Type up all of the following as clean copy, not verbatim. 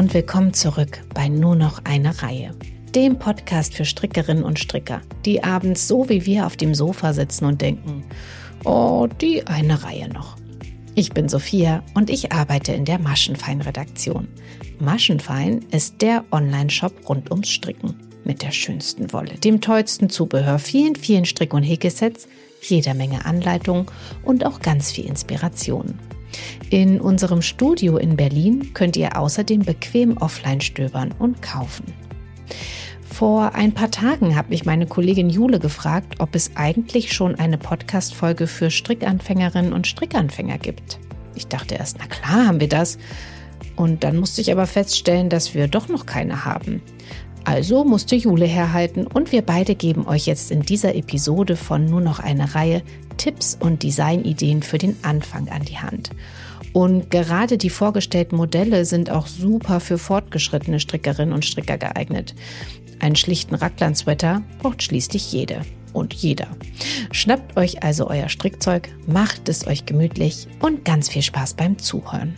und willkommen zurück bei Nur noch eine Reihe, dem Podcast für Strickerinnen und Stricker, die abends so wie wir auf dem Sofa sitzen und denken, oh, die eine Reihe noch. Ich bin Sophia und ich arbeite in der Maschenfein-Redaktion. Maschenfein ist der Online-Shop rund ums Stricken. Mit der schönsten Wolle, dem tollsten Zubehör, vielen Strick- und Häkelsets, jeder Menge Anleitungen und auch ganz viel Inspiration. In unserem Studio in Berlin könnt ihr außerdem bequem offline stöbern und kaufen. Vor ein paar Tagen hat mich meine Kollegin Jule gefragt, ob es eigentlich schon eine Podcast-Folge für Strickanfängerinnen und Strickanfänger gibt. Ich dachte erst, na klar haben wir das. Und dann musste ich aber feststellen, dass wir doch noch keine haben. Also musste Jule herhalten und wir beide geben euch jetzt in dieser Episode von Nur noch eine Reihe Tipps und Designideen für den Anfang an die Hand. Und gerade die vorgestellten Modelle sind auch super für fortgeschrittene Strickerinnen und Stricker geeignet. Einen schlichten Raglan-Sweater braucht schließlich jede und jeder. Schnappt euch also euer Strickzeug, macht es euch gemütlich und ganz viel Spaß beim Zuhören.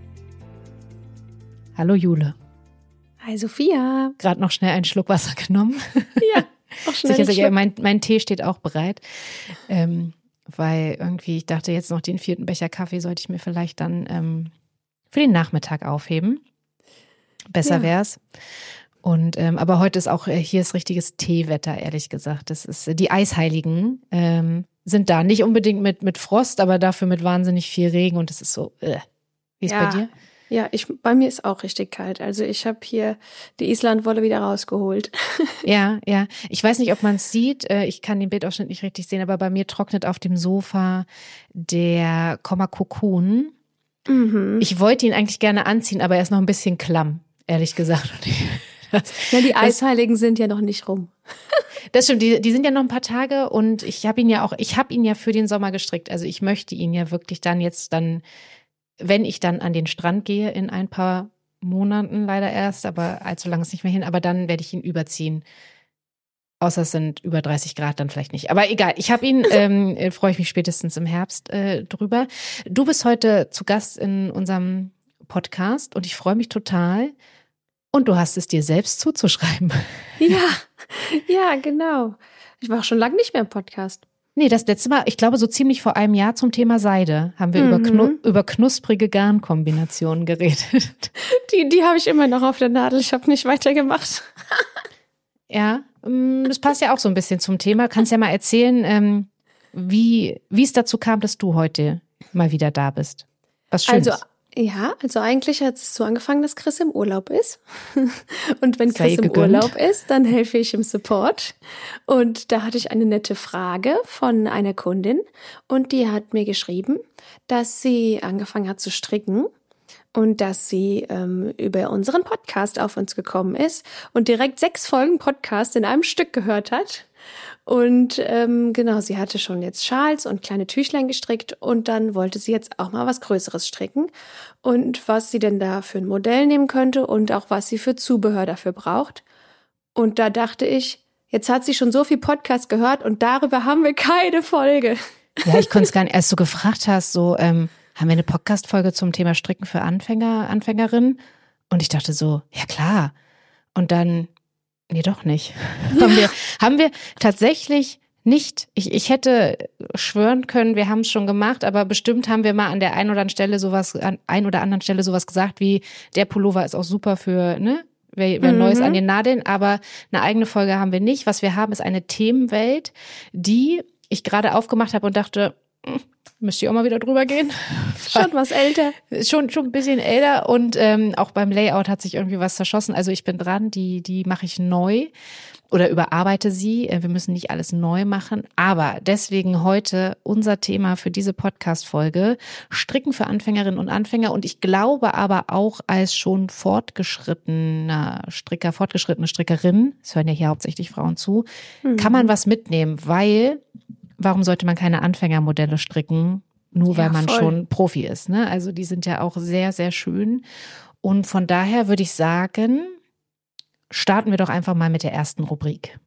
Hallo Jule. Hi Sophia. Gerade noch schnell einen Schluck Wasser genommen. Ja, auch schnell. Sicher, mein Tee steht auch bereit. Weil irgendwie, ich dachte jetzt noch den 4. Becher Kaffee sollte ich mir vielleicht dann für den Nachmittag aufheben. Besser wär's. Und aber heute ist auch, hier ist richtiges Teewetter, ehrlich gesagt. Das ist, die Eisheiligen sind da. Nicht unbedingt mit Frost, aber dafür mit wahnsinnig viel Regen und es ist so, wie ist bei dir? Ja, bei mir ist auch richtig kalt. Also ich habe hier die Islandwolle wieder rausgeholt. Ja. Ich weiß nicht, ob man es sieht. Ich kann den Bildausschnitt nicht richtig sehen, aber bei mir trocknet auf dem Sofa der Kokon. Mhm. Ich wollte ihn eigentlich gerne anziehen, aber er ist noch ein bisschen klamm, ehrlich gesagt. Die Eisheiligen sind ja noch nicht rum. Das stimmt, die sind ja noch ein paar Tage und ich habe ihn ja für den Sommer gestrickt. Also ich möchte ihn ja wirklich wenn ich dann an den Strand gehe in ein paar Monaten leider erst, aber allzu lange ist nicht mehr hin, aber dann werde ich ihn überziehen. Außer es sind über 30 Grad, dann vielleicht nicht. Aber egal, ich habe ihn, freue ich mich spätestens im Herbst drüber. Du bist heute zu Gast in unserem Podcast und ich freue mich total. Und du hast es dir selbst zuzuschreiben. Ja, genau. Ich war auch schon lange nicht mehr im Podcast. Nee, das letzte Mal, ich glaube so ziemlich vor einem Jahr zum Thema Seide, haben wir über knusprige Garnkombinationen geredet. Die habe ich immer noch auf der Nadel, ich habe nicht weitergemacht. Ja, das passt ja auch so ein bisschen zum Thema. Kannst ja mal erzählen, wie es dazu kam, dass du heute mal wieder da bist. Was Schönes. Also eigentlich hat es so angefangen, dass Chris im Urlaub ist. Und wenn Chris im Urlaub ist, dann helfe ich im Support. Und da hatte ich eine nette Frage von einer Kundin. Und die hat mir geschrieben, dass sie angefangen hat zu stricken. Und dass sie über unseren Podcast auf uns gekommen ist und direkt 6 Folgen Podcast in einem Stück gehört hat. Und sie hatte schon jetzt Schals und kleine Tüchlein gestrickt und dann wollte sie jetzt auch mal was Größeres stricken und was sie denn da für ein Modell nehmen könnte und auch was sie für Zubehör dafür braucht. Und da dachte ich, jetzt hat sie schon so viel Podcast gehört und darüber haben wir keine Folge. Ja, ich konnte es gar nicht, als du gefragt hast, haben wir eine Podcast-Folge zum Thema Stricken für Anfängerinnen? Und ich dachte so, ja klar. Und dann, nee, doch nicht. Ja. Haben wir tatsächlich nicht. Ich hätte schwören können, wir haben es schon gemacht, aber bestimmt haben wir mal an ein oder anderen Stelle sowas gesagt wie, der Pullover ist auch super für, ne? Wer Neues an den Nadeln, aber eine eigene Folge haben wir nicht. Was wir haben, ist eine Themenwelt, die ich gerade aufgemacht habe und dachte, müsst ihr auch mal wieder drüber gehen. Schon was älter. Schon ein bisschen älter und auch beim Layout hat sich irgendwie was zerschossen. Also ich bin dran, die mache ich neu oder überarbeite sie. Wir müssen nicht alles neu machen, aber deswegen heute unser Thema für diese Podcast-Folge: Stricken für Anfängerinnen und Anfänger. Und ich glaube aber auch als schon fortgeschrittene Strickerin, es hören ja hier hauptsächlich Frauen zu, kann man was mitnehmen, weil warum sollte man keine Anfängermodelle stricken, nur weil man schon Profi ist, ne? Also die sind ja auch sehr, sehr schön. Und von daher würde ich sagen, starten wir doch einfach mal mit der ersten Rubrik.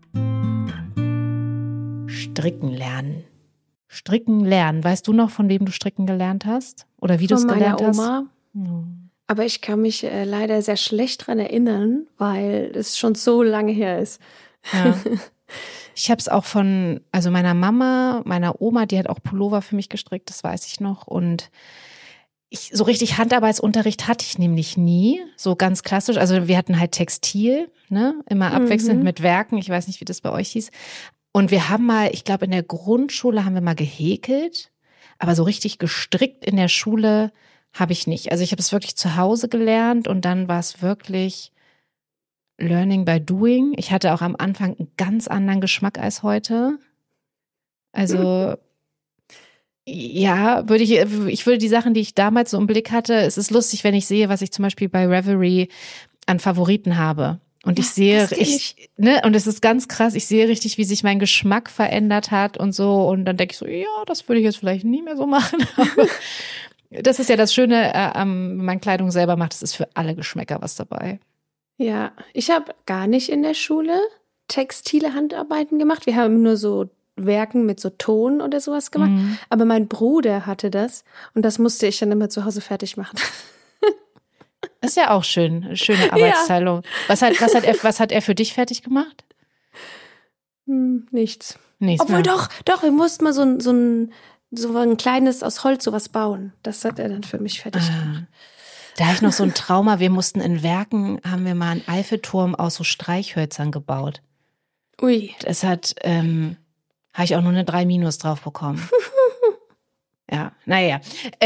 Stricken lernen. Stricken lernen. Weißt du noch, von wem du stricken gelernt hast? Oder wie du es gelernt hast? Von meiner Oma. Aber ich kann mich leider sehr schlecht dran erinnern, weil es schon so lange her ist. Ja. Ich habe es auch von, also meiner Mama, meiner Oma, die hat auch Pullover für mich gestrickt, das weiß ich noch. Und so richtig Handarbeitsunterricht hatte ich nämlich nie, so ganz klassisch. Also wir hatten halt Textil, ne, immer abwechselnd mit Werken. Ich weiß nicht, wie das bei euch hieß. Und wir haben mal, ich glaube in der Grundschule haben wir mal gehäkelt, aber so richtig gestrickt in der Schule habe ich nicht. Also ich habe es wirklich zu Hause gelernt und dann war es wirklich Learning by Doing. Ich hatte auch am Anfang einen ganz anderen Geschmack als heute. Also ja, ich würde die Sachen, die ich damals so im Blick hatte, es ist lustig, wenn ich sehe, was ich zum Beispiel bei Reverie an Favoriten habe. Und ich sehe, und es ist ganz krass, ich sehe richtig, wie sich mein Geschmack verändert hat und so. Und dann denke ich so, ja, das würde ich jetzt vielleicht nie mehr so machen. Aber das ist ja das Schöne, wenn man Kleidung selber macht, es ist für alle Geschmäcker was dabei. Ja, ich habe gar nicht in der Schule textile Handarbeiten gemacht. Wir haben nur so Werken mit so Ton oder sowas gemacht. Aber mein Bruder hatte das und das musste ich dann immer zu Hause fertig machen. Das ist ja auch schön, eine schöne Arbeitsteilung. Ja. Was hat er für dich fertig gemacht? Nichts. Obwohl doch, wir mussten mal so ein kleines aus Holz sowas bauen. Das hat er dann für mich fertig gemacht. Da habe ich noch so ein Trauma. Wir mussten in Werken, haben wir mal einen Eiffelturm aus so Streichhölzern gebaut. Ui. Das habe ich auch nur eine 3- drauf bekommen. Ja, naja.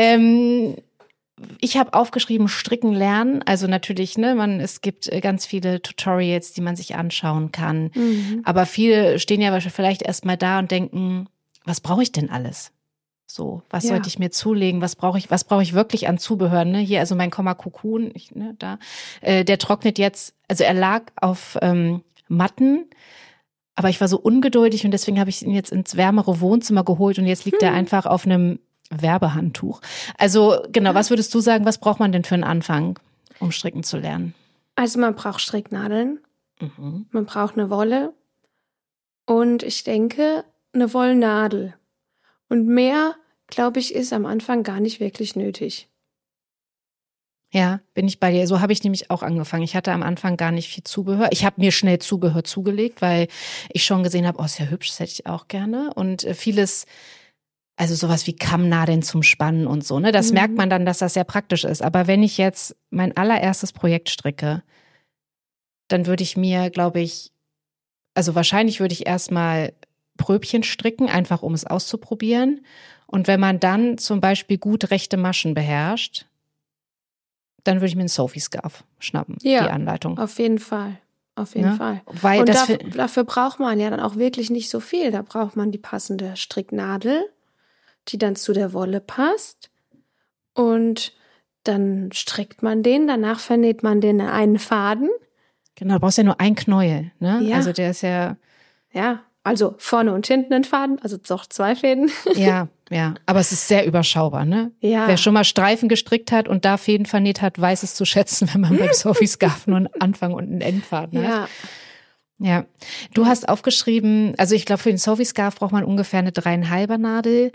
Ich habe aufgeschrieben, stricken lernen. Also natürlich, ne, es gibt ganz viele Tutorials, die man sich anschauen kann. Aber viele stehen ja vielleicht erst mal da und denken, was brauche ich denn alles? So, was sollte ich mir zulegen? Was brauche ich wirklich an Zubehör? Ne? Hier, also mein Kokun, der trocknet jetzt, also er lag auf Matten, aber ich war so ungeduldig und deswegen habe ich ihn jetzt ins wärmere Wohnzimmer geholt und jetzt liegt er einfach auf einem Werbehandtuch. Also genau, was würdest du sagen, was braucht man denn für einen Anfang, um stricken zu lernen? Also man braucht Stricknadeln, man braucht eine Wolle und ich denke eine Wollnadel. Und mehr, glaube ich, ist am Anfang gar nicht wirklich nötig. Ja, bin ich bei dir. So habe ich nämlich auch angefangen. Ich hatte am Anfang gar nicht viel Zubehör. Ich habe mir schnell Zubehör zugelegt, weil ich schon gesehen habe, ist ja hübsch, das hätte ich auch gerne. Und vieles, also sowas wie Kammnadeln zum Spannen und so, ne, das merkt man dann, dass das sehr praktisch ist. Aber wenn ich jetzt mein allererstes Projekt stricke, dann würde ich mir, glaube ich, also wahrscheinlich würde ich erstmal Pröbchen stricken, einfach um es auszuprobieren. Und wenn man dann zum Beispiel gut rechte Maschen beherrscht, dann würde ich mir einen Sophie-Scarf schnappen, die Anleitung. Auf jeden Fall. Auf jeden Fall. Weil und dafür braucht man ja dann auch wirklich nicht so viel. Da braucht man die passende Stricknadel, die dann zu der Wolle passt. Und dann strickt man den, danach vernäht man den einen Faden. Genau, du brauchst ja nur einen Knäuel, ne? Ja. Also der ist ja. Ja, also vorne und hinten einen Faden, also doch 2 Fäden. Ja, aber es ist sehr überschaubar, ne? Ja. Wer schon mal Streifen gestrickt hat und da Fäden vernäht hat, weiß es zu schätzen, wenn man beim Sophie-Scarf nur einen Anfang und einen Endfaden hat. Ja. Du hast aufgeschrieben, also ich glaube, für den Sophie-Scarf braucht man ungefähr eine 3,5er Nadel.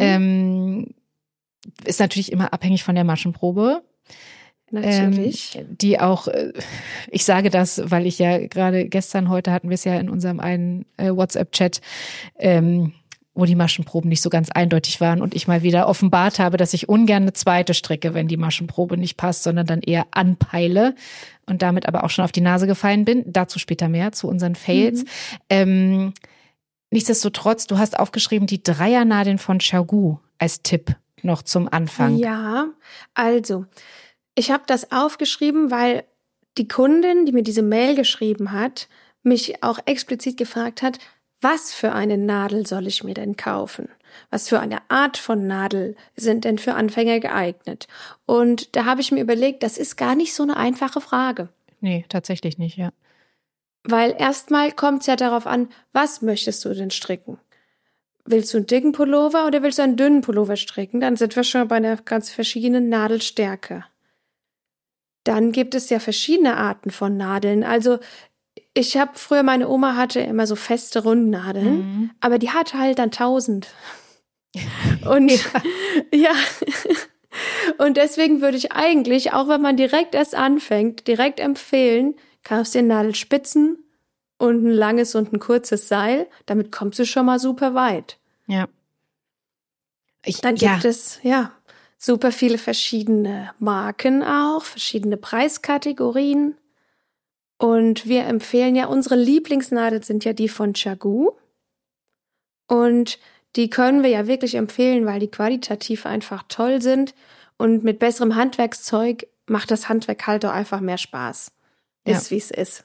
Ist natürlich immer abhängig von der Maschenprobe. Natürlich. Die auch, ich sage das, weil ich ja gerade heute hatten wir es ja in unserem einen WhatsApp-Chat, wo die Maschenproben nicht so ganz eindeutig waren und ich mal wieder offenbart habe, dass ich ungern eine zweite stricke, wenn die Maschenprobe nicht passt, sondern dann eher anpeile und damit aber auch schon auf die Nase gefallen bin. Dazu später mehr, zu unseren Fails. Nichtsdestotrotz, du hast aufgeschrieben, die Dreiernadeln von Xiaogu als Tipp noch zum Anfang. Ja, also ich habe das aufgeschrieben, weil die Kundin, die mir diese Mail geschrieben hat, mich auch explizit gefragt hat, was für eine Nadel soll ich mir denn kaufen? Was für eine Art von Nadel sind denn für Anfänger geeignet? Und da habe ich mir überlegt, das ist gar nicht so eine einfache Frage. Nee, tatsächlich nicht, ja. Weil erstmal kommt es ja darauf an, was möchtest du denn stricken? Willst du einen dicken Pullover oder willst du einen dünnen Pullover stricken? Dann sind wir schon bei einer ganz verschiedenen Nadelstärke. Dann gibt es ja verschiedene Arten von Nadeln. Also ich habe früher, meine Oma hatte immer so feste Rundnadeln, aber die hatte halt dann 1000. Und ja. Und deswegen würde ich eigentlich, auch wenn man direkt erst anfängt, direkt empfehlen, kaufst dir Nadelspitzen und ein langes und ein kurzes Seil. Damit kommst du schon mal super weit. Ja. Dann gibt es, super viele verschiedene Marken auch, verschiedene Preiskategorien. Und wir empfehlen ja, unsere Lieblingsnadeln sind ja die von CHAGOO. Und die können wir ja wirklich empfehlen, weil die qualitativ einfach toll sind. Und mit besserem Handwerkszeug macht das Handwerk halt auch einfach mehr Spaß. Ist, wie es ist.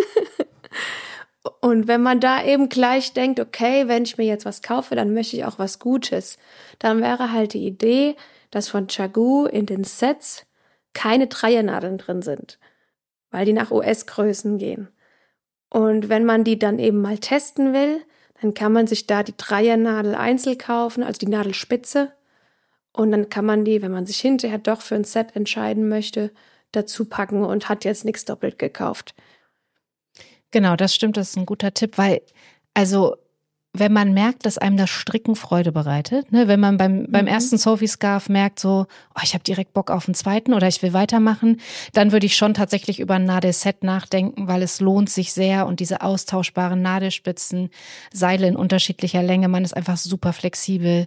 Und wenn man da eben gleich denkt, okay, wenn ich mir jetzt was kaufe, dann möchte ich auch was Gutes, dann wäre halt die Idee, dass von CHAGOO in den Sets keine Dreiernadeln drin sind, weil die nach US-Größen gehen. Und wenn man die dann eben mal testen will, dann kann man sich da die Dreiernadel einzeln kaufen, also die Nadelspitze. Und dann kann man die, wenn man sich hinterher doch für ein Set entscheiden möchte, dazu packen und hat jetzt nichts doppelt gekauft. Genau, das stimmt, das ist ein guter Tipp, weil, also, wenn man merkt, dass einem das Stricken Freude bereitet, ne, wenn man beim ersten Sophie-Scarf merkt so, oh, ich habe direkt Bock auf einen zweiten oder ich will weitermachen, dann würde ich schon tatsächlich über ein Nadelset nachdenken, weil es lohnt sich sehr und diese austauschbaren Nadelspitzen, Seile in unterschiedlicher Länge, man ist einfach super flexibel.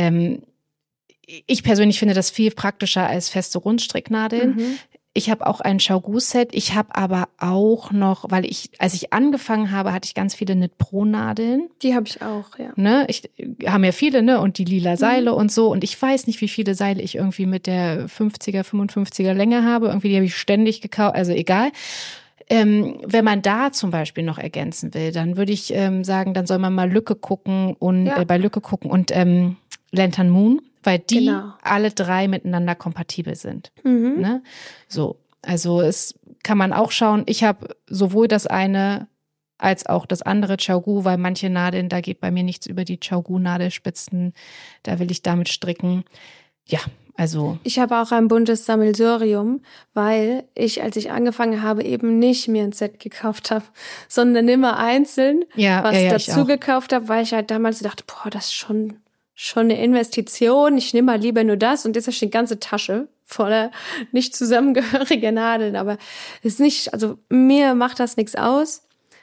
Ich persönlich finde das viel praktischer als feste Rundstricknadeln. Ich habe auch ein CHAGOO-Set. Ich habe aber auch noch, als ich angefangen habe, hatte ich ganz viele Knit-Pro-Nadeln. Die habe ich auch, ja. Ne? Haben ja viele, ne? Und die lila Seile und so. Und ich weiß nicht, wie viele Seile ich irgendwie mit der 50er, 55er Länge habe. Irgendwie, die habe ich ständig gekauft, also egal. Wenn man da zum Beispiel noch ergänzen will, dann würde ich sagen, dann soll man mal Lücke gucken und bei Lücke gucken und Lantern Moon, weil die alle drei miteinander kompatibel sind. Ne? So, also es kann man auch schauen. Ich habe sowohl das eine als auch das andere CHAGOO, weil manche Nadeln, da geht bei mir nichts über die CHAGOO-Nadelspitzen. Da will ich damit stricken. Ja, also. Ich habe auch ein buntes Sammelsurium, weil ich, als ich angefangen habe, eben nicht mir ein Set gekauft habe, sondern immer einzeln dazu gekauft habe, weil ich halt damals dachte, boah, das ist schon eine Investition. Ich nehme mal lieber nur das und jetzt habe ich eine ganze Tasche voller nicht zusammengehörige Nadeln. Aber es ist nicht, also mir macht das nichts aus.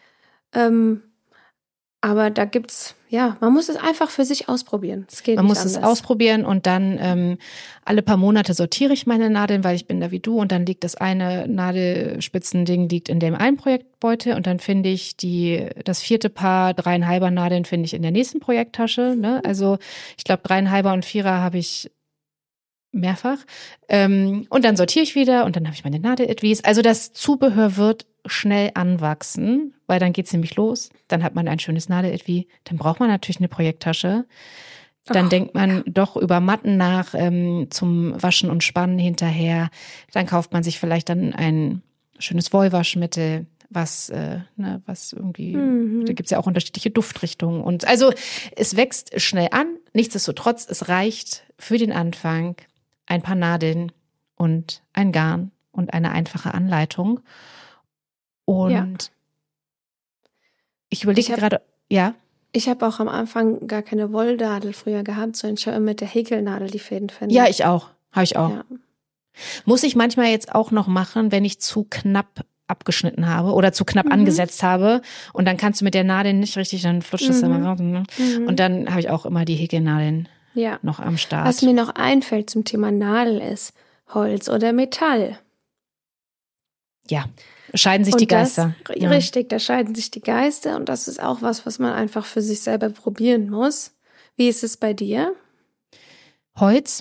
Aber da gibt's, man muss es einfach für sich ausprobieren. Es geht Man nicht muss anders. Es ausprobieren und dann alle paar Monate sortiere ich meine Nadeln, weil ich bin da wie du und dann liegt das eine Nadelspitzending liegt in dem einen Projektbeutel und dann finde ich das vierte Paar 3,5er Nadeln finde ich in der nächsten Projekttasche. Ne? Also ich glaube 3,5er und 4er habe ich mehrfach. Und dann sortiere ich wieder und dann habe ich meine Nadeletwies. Also das Zubehör wird schnell anwachsen, weil dann geht's nämlich los. Dann hat man ein schönes Nadeletui. Dann braucht man natürlich eine Projekttasche. Dann denkt man doch über Matten nach zum Waschen und Spannen hinterher. Dann kauft man sich vielleicht dann ein schönes Wollwaschmittel, was irgendwie, da gibt's ja auch unterschiedliche Duftrichtungen. Und also es wächst schnell an. Nichtsdestotrotz, es reicht für den Anfang ein paar Nadeln und ein Garn und eine einfache Anleitung. Und ich überlege gerade, Ich habe auch am Anfang gar keine Wolldadel früher gehabt, sondern ich habe mit der Häkelnadel die Fäden verwendet. Ja, ich auch. Habe ich auch. Ja. Muss ich manchmal jetzt auch noch machen, wenn ich zu knapp abgeschnitten habe oder zu knapp angesetzt habe und dann kannst du mit der Nadel nicht richtig, dann flutscht es immer. Und dann habe ich auch immer die Häkelnadeln noch am Start. Was mir noch einfällt zum Thema Nadel ist Holz oder Metall. Ja, scheiden sich die Geister. Richtig, da scheiden sich die Geister und das ist auch was man einfach für sich selber probieren muss. Wie ist es bei dir? Holz.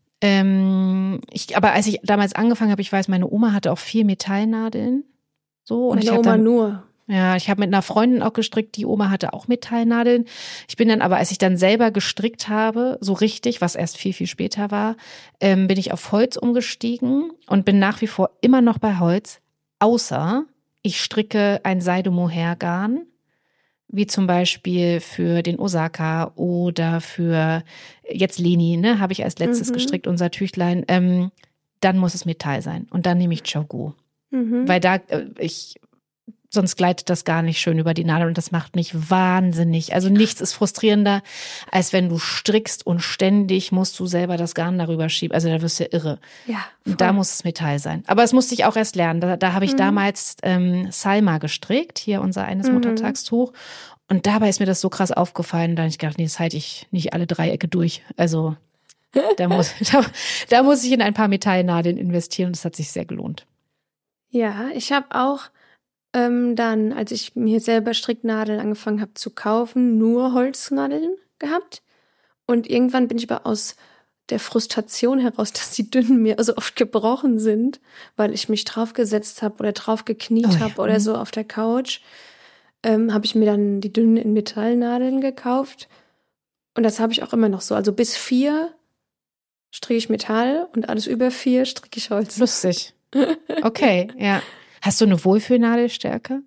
Aber als ich damals angefangen habe, ich weiß, meine Oma hatte auch viel Metallnadeln. So, und meine Oma nur. Ja, ich habe mit einer Freundin auch gestrickt, die Oma hatte auch Metallnadeln. Ich bin dann aber, als ich dann selber gestrickt habe, so richtig, was erst viel, viel später war, bin ich auf Holz umgestiegen und bin nach wie vor immer noch bei Holz, außer ich stricke ein Seide-Mohair-Garn, wie zum Beispiel für den Osaka oder für jetzt Leni, ne, habe ich als letztes gestrickt, unser Tüchlein. Dann muss es Metall sein und dann nehme ich CHAGOO. Weil da, sonst gleitet das gar nicht schön über die Nadel und das macht mich wahnsinnig. Also nichts ist frustrierender, als wenn du strickst und ständig musst du selber das Garn darüber schieben. Also da wirst du ja irre. Ja, und da muss es Metall sein. Aber es musste ich auch erst lernen. Da habe ich damals Salma gestrickt, hier unser eines Muttertagstuch. Und dabei ist mir das so krass aufgefallen, da habe ich gedacht, nee, das halte ich nicht alle Dreiecke durch. Also da muss ich in ein paar Metallnadeln investieren und das hat sich sehr gelohnt. Ja, ich habe auch dann, als ich mir selber Stricknadeln angefangen habe zu kaufen, nur Holznadeln gehabt. Und irgendwann bin ich aber aus der Frustration heraus, dass die dünnen mir so oft gebrochen sind, weil ich mich draufgesetzt habe oder drauf gekniet habe oder so auf der Couch, habe ich mir dann die dünnen in Metallnadeln gekauft. Und das habe ich auch immer noch so. Also bis 4 stricke ich Metall und alles über 4 stricke ich Holz. Lustig. Okay, ja. Hast du eine Wohlfühlnadelstärke?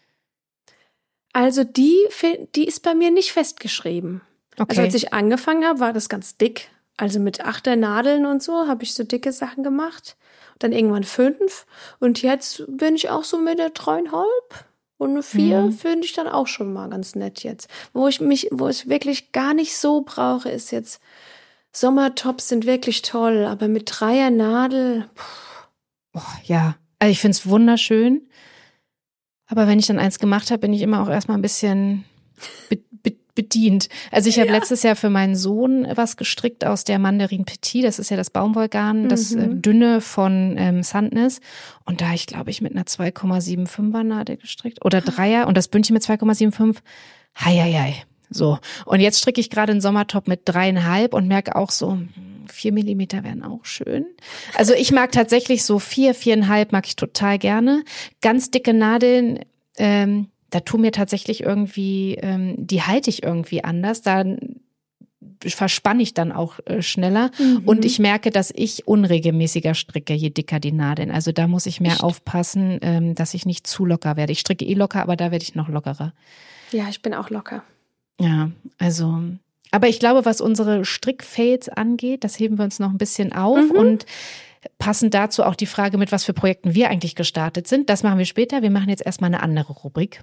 Also die ist bei mir nicht festgeschrieben. Okay. Also als ich angefangen habe, war das ganz dick. Also mit 8er Nadeln und so habe ich so dicke Sachen gemacht. Dann irgendwann 5. Und jetzt bin ich auch so mit der 3,5. Und eine 4 finde ich dann auch schon mal ganz nett jetzt. Wo ich wirklich gar nicht so brauche, ist jetzt, Sommertops sind wirklich toll, aber mit 3er Nadel. Oh, ja. Also ich finde es wunderschön, aber wenn ich dann eins gemacht habe, bin ich immer auch erstmal ein bisschen bedient. Also ich habe letztes Jahr für meinen Sohn was gestrickt aus der Mandarin Petit, das ist ja das Baumwollgarn, das dünne von Sandnes. Und da ich, glaube ich, mit einer 2,75er Nadel gestrickt oder 3er und das Bündchen mit 2,75. Heieiei. So. Und jetzt stricke ich gerade einen Sommertop mit 3,5 und merke auch so, 4 Millimeter wären auch schön. Also ich mag tatsächlich so 4,5 mag ich total gerne. Ganz dicke Nadeln, da tun mir tatsächlich irgendwie, die halte ich irgendwie anders. Da verspanne ich dann auch schneller. Und ich merke, dass ich unregelmäßiger stricke, je dicker die Nadeln. Also da muss ich mehr aufpassen, dass ich nicht zu locker werde. Ich stricke locker, aber da werde ich noch lockerer. Ja, ich bin auch locker. Ja, also, aber ich glaube, was unsere Strickfails angeht, das heben wir uns noch ein bisschen auf und passend dazu auch die Frage, mit was für Projekten wir eigentlich gestartet sind. Das machen wir später. Wir machen jetzt erstmal eine andere Rubrik.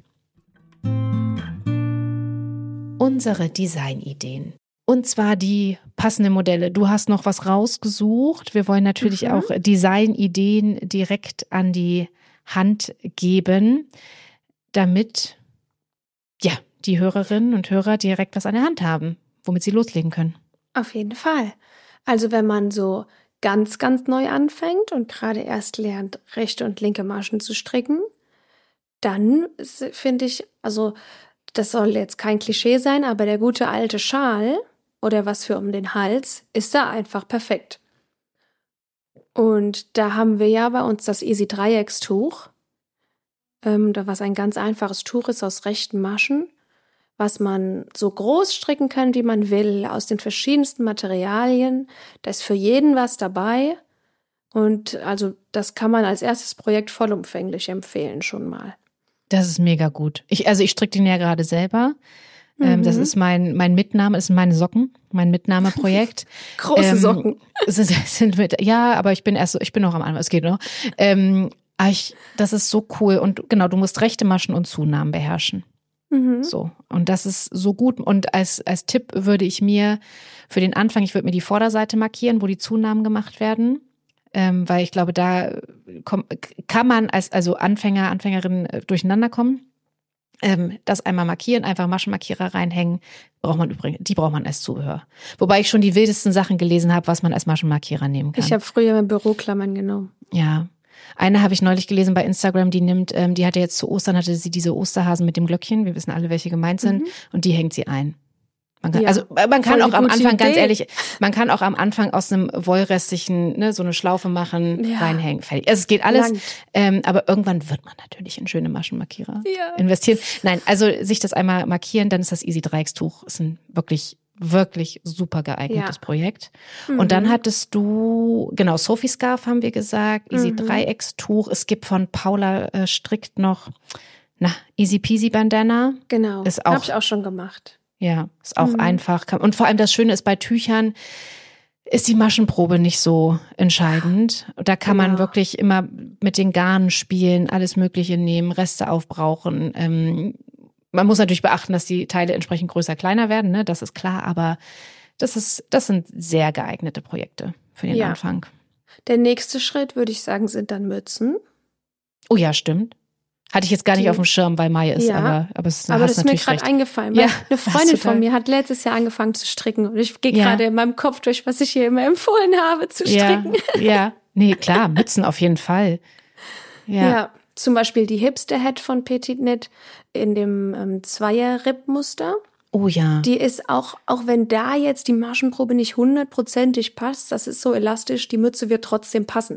Unsere Designideen. Und zwar die passenden Modelle. Du hast noch was rausgesucht. Wir wollen natürlich auch Designideen direkt an die Hand geben, damit, ja, die Hörerinnen und Hörer direkt was an der Hand haben, womit sie loslegen können. Auf jeden Fall. Also wenn man so ganz, ganz neu anfängt und gerade erst lernt, rechte und linke Maschen zu stricken, dann finde ich, also das soll jetzt kein Klischee sein, aber der gute alte Schal oder was für um den Hals ist da einfach perfekt. Und da haben wir ja bei uns das Easy Dreieckstuch, was ein ganz einfaches Tuch ist aus rechten Maschen, was man so groß stricken kann, wie man will, aus den verschiedensten Materialien. Da ist für jeden was dabei. Und also das kann man als erstes Projekt vollumfänglich empfehlen schon mal. Das ist mega gut. Ich stricke den ja gerade selber. Das ist mein Mitnahme, ist meine Socken, mein Mitnahmeprojekt. Große Socken. Ja, aber ich bin noch am Anfang, es geht noch. Das ist so cool. Und genau, du musst rechte Maschen und Zunahmen beherrschen. So. Und das ist so gut. Und als Tipp würde ich mir für den Anfang, ich würde mir die Vorderseite markieren, wo die Zunahmen gemacht werden. Weil ich glaube, da kann man als Anfänger, Anfängerin durcheinander kommen. Das einmal markieren, einfach Maschenmarkierer reinhängen, die braucht man als Zubehör. Wobei ich schon die wildesten Sachen gelesen habe, was man als Maschenmarkierer nehmen kann. Ich habe früher Büroklammern genommen. Ja. Eine habe ich neulich gelesen bei Instagram, die hatte jetzt zu Ostern, hatte sie diese Osterhasen mit dem Glöckchen, wir wissen alle, welche gemeint sind, und die hängt sie ein. Man kann auch am Anfang, ganz ehrlich, man kann auch am Anfang aus einem wollrestlichen, so eine Schlaufe machen, reinhängen, fertig. Also es geht alles, aber irgendwann wird man natürlich in schöne Maschenmarkierer investieren. Nein, also sich das einmal markieren, dann ist das Easy Dreieckstuch, ist ein wirklich, wirklich super geeignetes Projekt. Und dann hattest du, genau, Sophie Scarf haben wir gesagt, Easy Dreieckstuch. Es gibt von Paula Strickt noch, Easy Peasy Bandana. Genau, habe ich auch schon gemacht. Ja, ist auch einfach. Und vor allem das Schöne ist bei Tüchern, ist die Maschenprobe nicht so entscheidend. Da kann man wirklich immer mit den Garnen spielen, alles Mögliche nehmen, Reste aufbrauchen. Man muss natürlich beachten, dass die Teile entsprechend größer, kleiner werden, ne? Das ist klar, aber das sind sehr geeignete Projekte für den Anfang. Der nächste Schritt, würde ich sagen, sind dann Mützen. Oh ja, stimmt. Hatte ich jetzt gar nicht auf dem Schirm, weil Mai ist, aber das ist mir gerade eingefallen. Weil eine Freundin von mir hat letztes Jahr angefangen zu stricken und ich gehe gerade in meinem Kopf durch, was ich hier immer empfohlen habe zu stricken. Ja, nee, klar, Mützen auf jeden Fall. Ja, zum Beispiel die Hipster-Hat von Petit Knit in dem Zweier-Ripp-Muster. Oh ja. Die ist auch wenn da jetzt die Maschenprobe nicht 100%ig passt, das ist so elastisch, die Mütze wird trotzdem passen.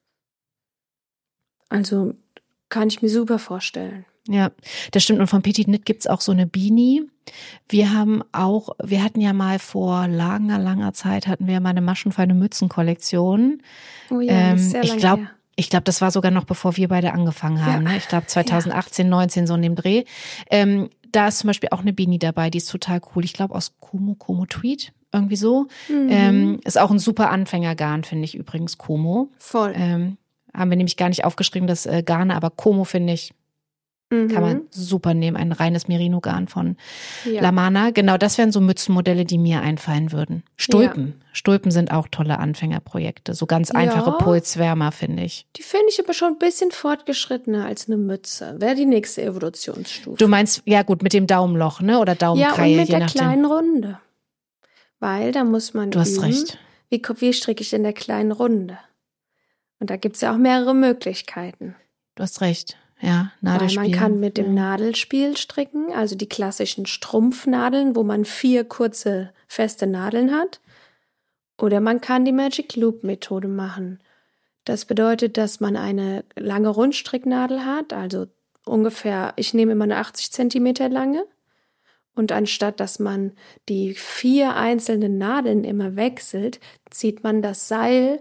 Also kann ich mir super vorstellen. Ja, das stimmt. Und von Petit Knit gibt's auch so eine Beanie. Wir hatten ja mal vor langer Zeit hatten wir mal eine maschenfeine Mützenkollektion. Oh ja, das ist sehr lange her. Ich glaube, das war sogar noch bevor wir beide angefangen haben. Ne? Ich glaube 2018, 19 so in dem Dreh. Da ist zum Beispiel auch eine Beanie dabei, die ist total cool. Ich glaube aus Como Tweed, irgendwie so. Ist auch ein super Anfängergarn, finde ich übrigens, Como. Voll. Haben wir nämlich gar nicht aufgeschrieben, das Garne, aber Como, finde ich, kann man super nehmen. Ein reines Merino-Garn von Lamana. Genau, das wären so Mützenmodelle, die mir einfallen würden. Stulpen. Ja. Stulpen sind auch tolle Anfängerprojekte. So ganz einfache Pulswärmer, finde ich. Die finde ich aber schon ein bisschen fortgeschrittener als eine Mütze. Wäre die nächste Evolutionsstufe. Du meinst, ja gut, mit dem Daumenloch, ne? Oder Daumenkeil, ja, und mit der kleinen Runde. Weil da muss man Du hast recht. Wie stricke ich in der kleinen Runde? Und da gibt's ja auch mehrere Möglichkeiten. Du hast recht. Ja, Nadelspiel. Weil man kann mit dem Nadelspiel stricken, also die klassischen Strumpfnadeln, wo man 4 kurze, feste Nadeln hat. Oder man kann die Magic Loop Methode machen. Das bedeutet, dass man eine lange Rundstricknadel hat, also ungefähr, ich nehme immer eine 80 Zentimeter lange. Und anstatt, dass man die 4 einzelnen Nadeln immer wechselt, zieht man das Seil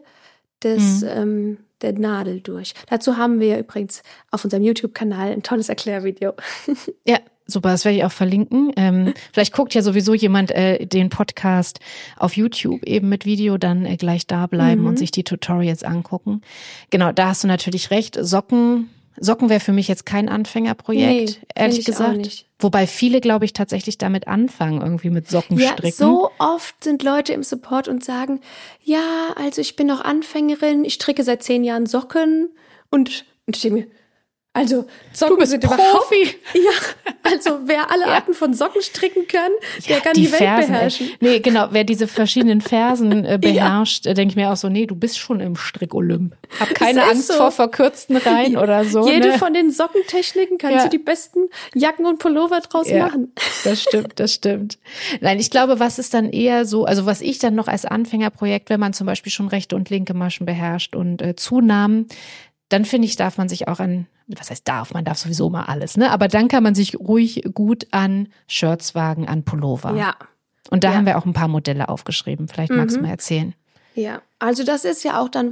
der Nadel durch. Dazu haben wir übrigens auf unserem YouTube-Kanal ein tolles Erklärvideo. Ja, super, das werde ich auch verlinken. Vielleicht guckt ja sowieso jemand den Podcast auf YouTube eben mit Video, dann gleich da bleiben und sich die Tutorials angucken. Genau, da hast du natürlich recht. Socken wäre für mich jetzt kein Anfängerprojekt, ehrlich gesagt. Auch nicht. Wobei viele, glaube ich, tatsächlich damit anfangen, irgendwie mit Socken stricken. Ja, so oft sind Leute im Support und sagen, ja, also ich bin noch Anfängerin, ich stricke seit 10 Jahren Socken und ich denke mir, also Socken du bist sind Profi. Überhaupt, ja, also wer alle Arten von Socken stricken kann, der kann die Welt Fersen, beherrschen. Nee, genau, wer diese verschiedenen Fersen beherrscht, denke ich mir auch so, nee, du bist schon im Strick-Olymp. Hab keine Angst vor verkürzten Reihen oder so. Jede von den Sockentechniken kannst du die besten Jacken und Pullover draus machen. Das stimmt. Nein, ich glaube, was ist dann eher so, also was ich dann noch als Anfängerprojekt, wenn man zum Beispiel schon rechte und linke Maschen beherrscht und Zunahmen, dann finde ich, darf man sich auch was heißt darf, man darf sowieso mal alles, ne? Aber dann kann man sich ruhig gut an Shirts wagen, an Pullover. Ja. Und da haben wir auch ein paar Modelle aufgeschrieben. Vielleicht magst du mal erzählen. Ja, also das ist ja auch dann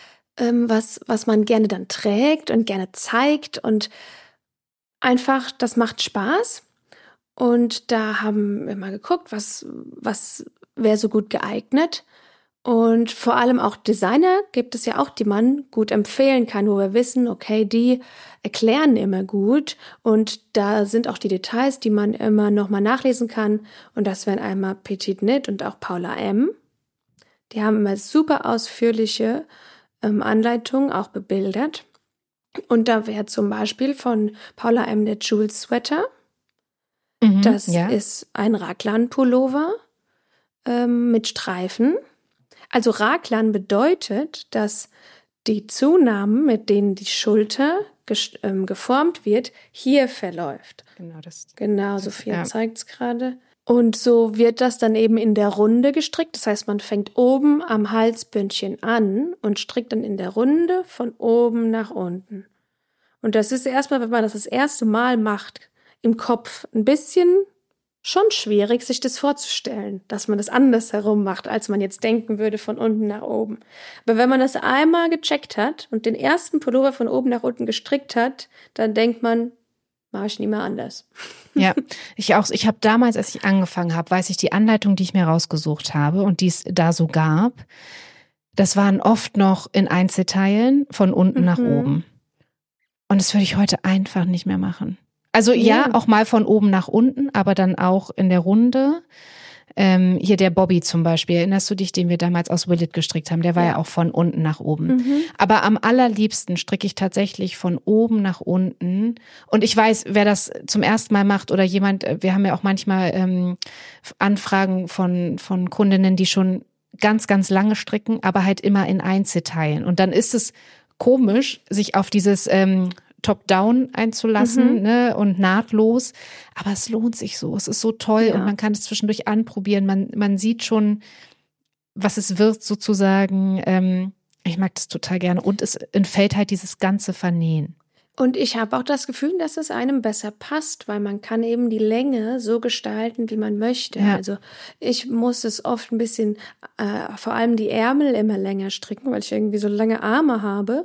was man gerne dann trägt und gerne zeigt und einfach, das macht Spaß. Und da haben wir mal geguckt, was wäre so gut geeignet. Und vor allem auch Designer gibt es ja auch, die man gut empfehlen kann, wo wir wissen, okay, die erklären immer gut und da sind auch die Details, die man immer nochmal nachlesen kann. Und das wären einmal Petit Knit und auch Paula M. Die haben immer super ausführliche Anleitungen, auch bebildert. Und da wäre zum Beispiel von Paula M. der Jules Sweater. Das ist ein Raglan-Pullover mit Streifen. Also Raglan bedeutet, dass die Zunahmen, mit denen die Schulter geformt wird, hier verläuft. Genau, Sophia zeigt es gerade. Und so wird das dann eben in der Runde gestrickt. Das heißt, man fängt oben am Halsbündchen an und strickt dann in der Runde von oben nach unten. Und das ist erstmal, wenn man das erste Mal macht, im Kopf ein bisschen schon schwierig, sich das vorzustellen, dass man das andersherum macht, als man jetzt denken würde, von unten nach oben. Aber wenn man das einmal gecheckt hat und den ersten Pullover von oben nach unten gestrickt hat, dann denkt man, mache ich nie mehr anders. Ja, ich auch. Ich habe damals, als ich angefangen habe, weiß ich, die Anleitung, die ich mir rausgesucht habe und die es da so gab, das waren oft noch in Einzelteilen von unten nach oben. Und das würde ich heute einfach nicht mehr machen. Also ja, auch mal von oben nach unten, aber dann auch in der Runde. Hier der Bobby zum Beispiel, erinnerst du dich, den wir damals aus Willet gestrickt haben? Der war ja auch von unten nach oben. Aber am allerliebsten stricke ich tatsächlich von oben nach unten. Und ich weiß, wer das zum ersten Mal macht oder jemand, wir haben ja auch manchmal Anfragen von Kundinnen, die schon ganz, ganz lange stricken, aber halt immer in Einzelteilen. Und dann ist es komisch, sich auf dieses Top-Down einzulassen, ne, und nahtlos. Aber es lohnt sich so. Es ist so toll und man kann es zwischendurch anprobieren. Man sieht schon, was es wird sozusagen. Ich mag das total gerne. Und es entfällt halt dieses ganze Vernähen. Und ich habe auch das Gefühl, dass es einem besser passt, weil man kann eben die Länge so gestalten, wie man möchte. Ja. Also ich muss es oft ein bisschen, vor allem die Ärmel immer länger stricken, weil ich irgendwie so lange Arme habe.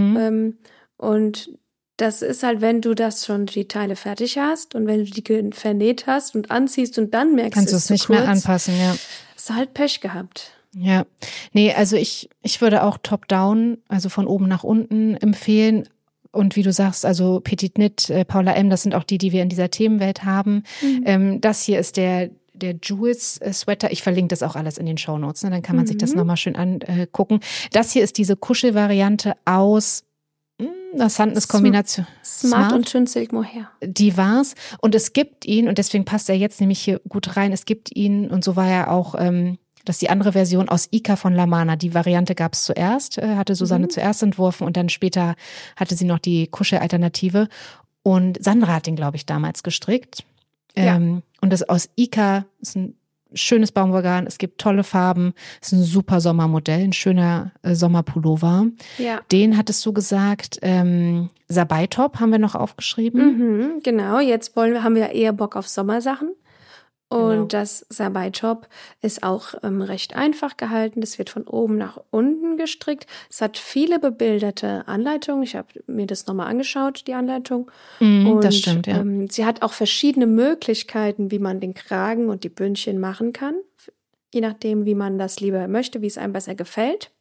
Und das ist halt, wenn du das schon die Teile fertig hast und wenn du die vernäht hast und anziehst und dann merkst, kannst du es nicht mehr anpassen, ja. Hast du halt Pech gehabt. Ja, nee, also ich würde auch Top-Down, also von oben nach unten empfehlen. Und wie du sagst, also Petit Knit, Paula M., das sind auch die wir in dieser Themenwelt haben. Das hier ist der Jules Sweater. Ich verlinke das auch alles in den Shownotes, ne? Dann kann man sich das nochmal schön angucken. Das hier ist diese Kuschelvariante aus einer Sandnes-Kombination. Smart und schön Silk Mohair. Die war's. Und es gibt ihn, und deswegen passt er jetzt nämlich hier gut rein, es gibt ihn, und so war er auch, das ist die andere Version aus Ika von Lamana. Die Variante gab es zuerst, hatte Susanne zuerst entworfen und dann später hatte sie noch die Kuschel-Alternative. Und Sandra hat den, glaube ich, damals gestrickt. Ja. Und das aus Ika ist ein schönes Baumwollgarn, es gibt tolle Farben, es ist ein super Sommermodell, ein schöner Sommerpullover. Ja. Den hattest du gesagt, Sabai-Top haben wir noch aufgeschrieben. Genau, jetzt haben wir eher Bock auf Sommersachen. Und das Sabai-Top ist auch recht einfach gehalten. Das wird von oben nach unten gestrickt. Es hat viele bebilderte Anleitungen. Ich habe mir das nochmal angeschaut, die Anleitung. Und das stimmt, ja. Sie hat auch verschiedene Möglichkeiten, wie man den Kragen und die Bündchen machen kann. Je nachdem, wie man das lieber möchte, wie es einem besser gefällt.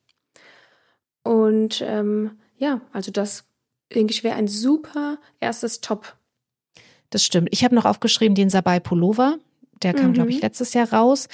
Und also das, denke ich, wäre ein super erstes Top. Das stimmt. Ich habe noch aufgeschrieben den Sabai-Pullover. Der kam, glaube ich, letztes Jahr raus.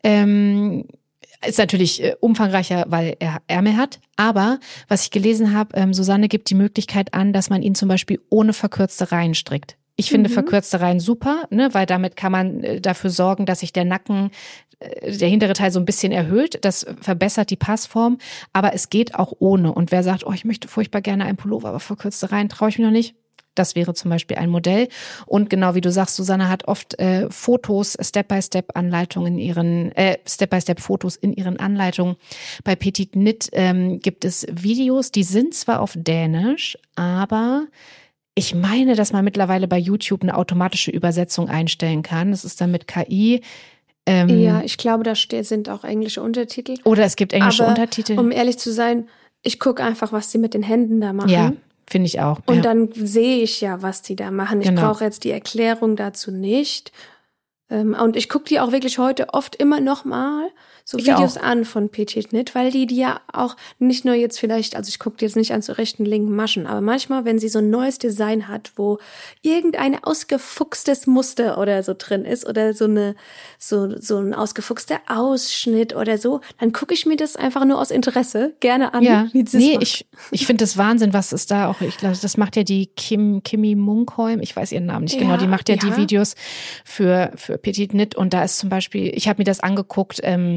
Ist natürlich umfangreicher, weil er Ärmel hat. Aber was ich gelesen habe, Susanne gibt die Möglichkeit an, dass man ihn zum Beispiel ohne verkürzte Reihen strickt. Ich finde verkürzte Reihen super, ne, weil damit kann man dafür sorgen, dass sich der Nacken, der hintere Teil so ein bisschen erhöht. Das verbessert die Passform. Aber es geht auch ohne. Und wer sagt, ich möchte furchtbar gerne einen Pullover, aber verkürzte Reihen traue ich mir noch nicht. Das wäre zum Beispiel ein Modell. Und genau wie du sagst, Susanne hat oft Fotos, Step-by-Step-Anleitungen Step-by-Step-Fotos in ihren Anleitungen. Bei Petit Knit gibt es Videos, die sind zwar auf Dänisch, aber ich meine, dass man mittlerweile bei YouTube eine automatische Übersetzung einstellen kann. Das ist dann mit KI. Ja, ich glaube, da sind auch englische Untertitel. Oder es gibt englische Untertitel. Um ehrlich zu sein, ich gucke einfach, was sie mit den Händen da machen. Ja. Finde ich auch. Und dann sehe ich ja, was die da machen. Ich brauche jetzt die Erklärung dazu nicht. Und ich gucke die auch wirklich heute oft immer noch mal so Videos an von Petit Knit, weil die ja auch nicht nur jetzt vielleicht, also ich gucke die jetzt nicht an so rechten, linken Maschen, aber manchmal, wenn sie so ein neues Design hat, wo irgendein ausgefuchstes Muster oder so drin ist oder so ein ausgefuchster Ausschnitt oder so, dann gucke ich mir das einfach nur aus Interesse gerne an. Ja, ich finde das Wahnsinn, was ist da auch, ich glaube, das macht ja die Kimi Munkholm, ich weiß ihren Namen nicht genau, die macht ja die Videos für Petit Knit und da ist zum Beispiel, ich habe mir das angeguckt,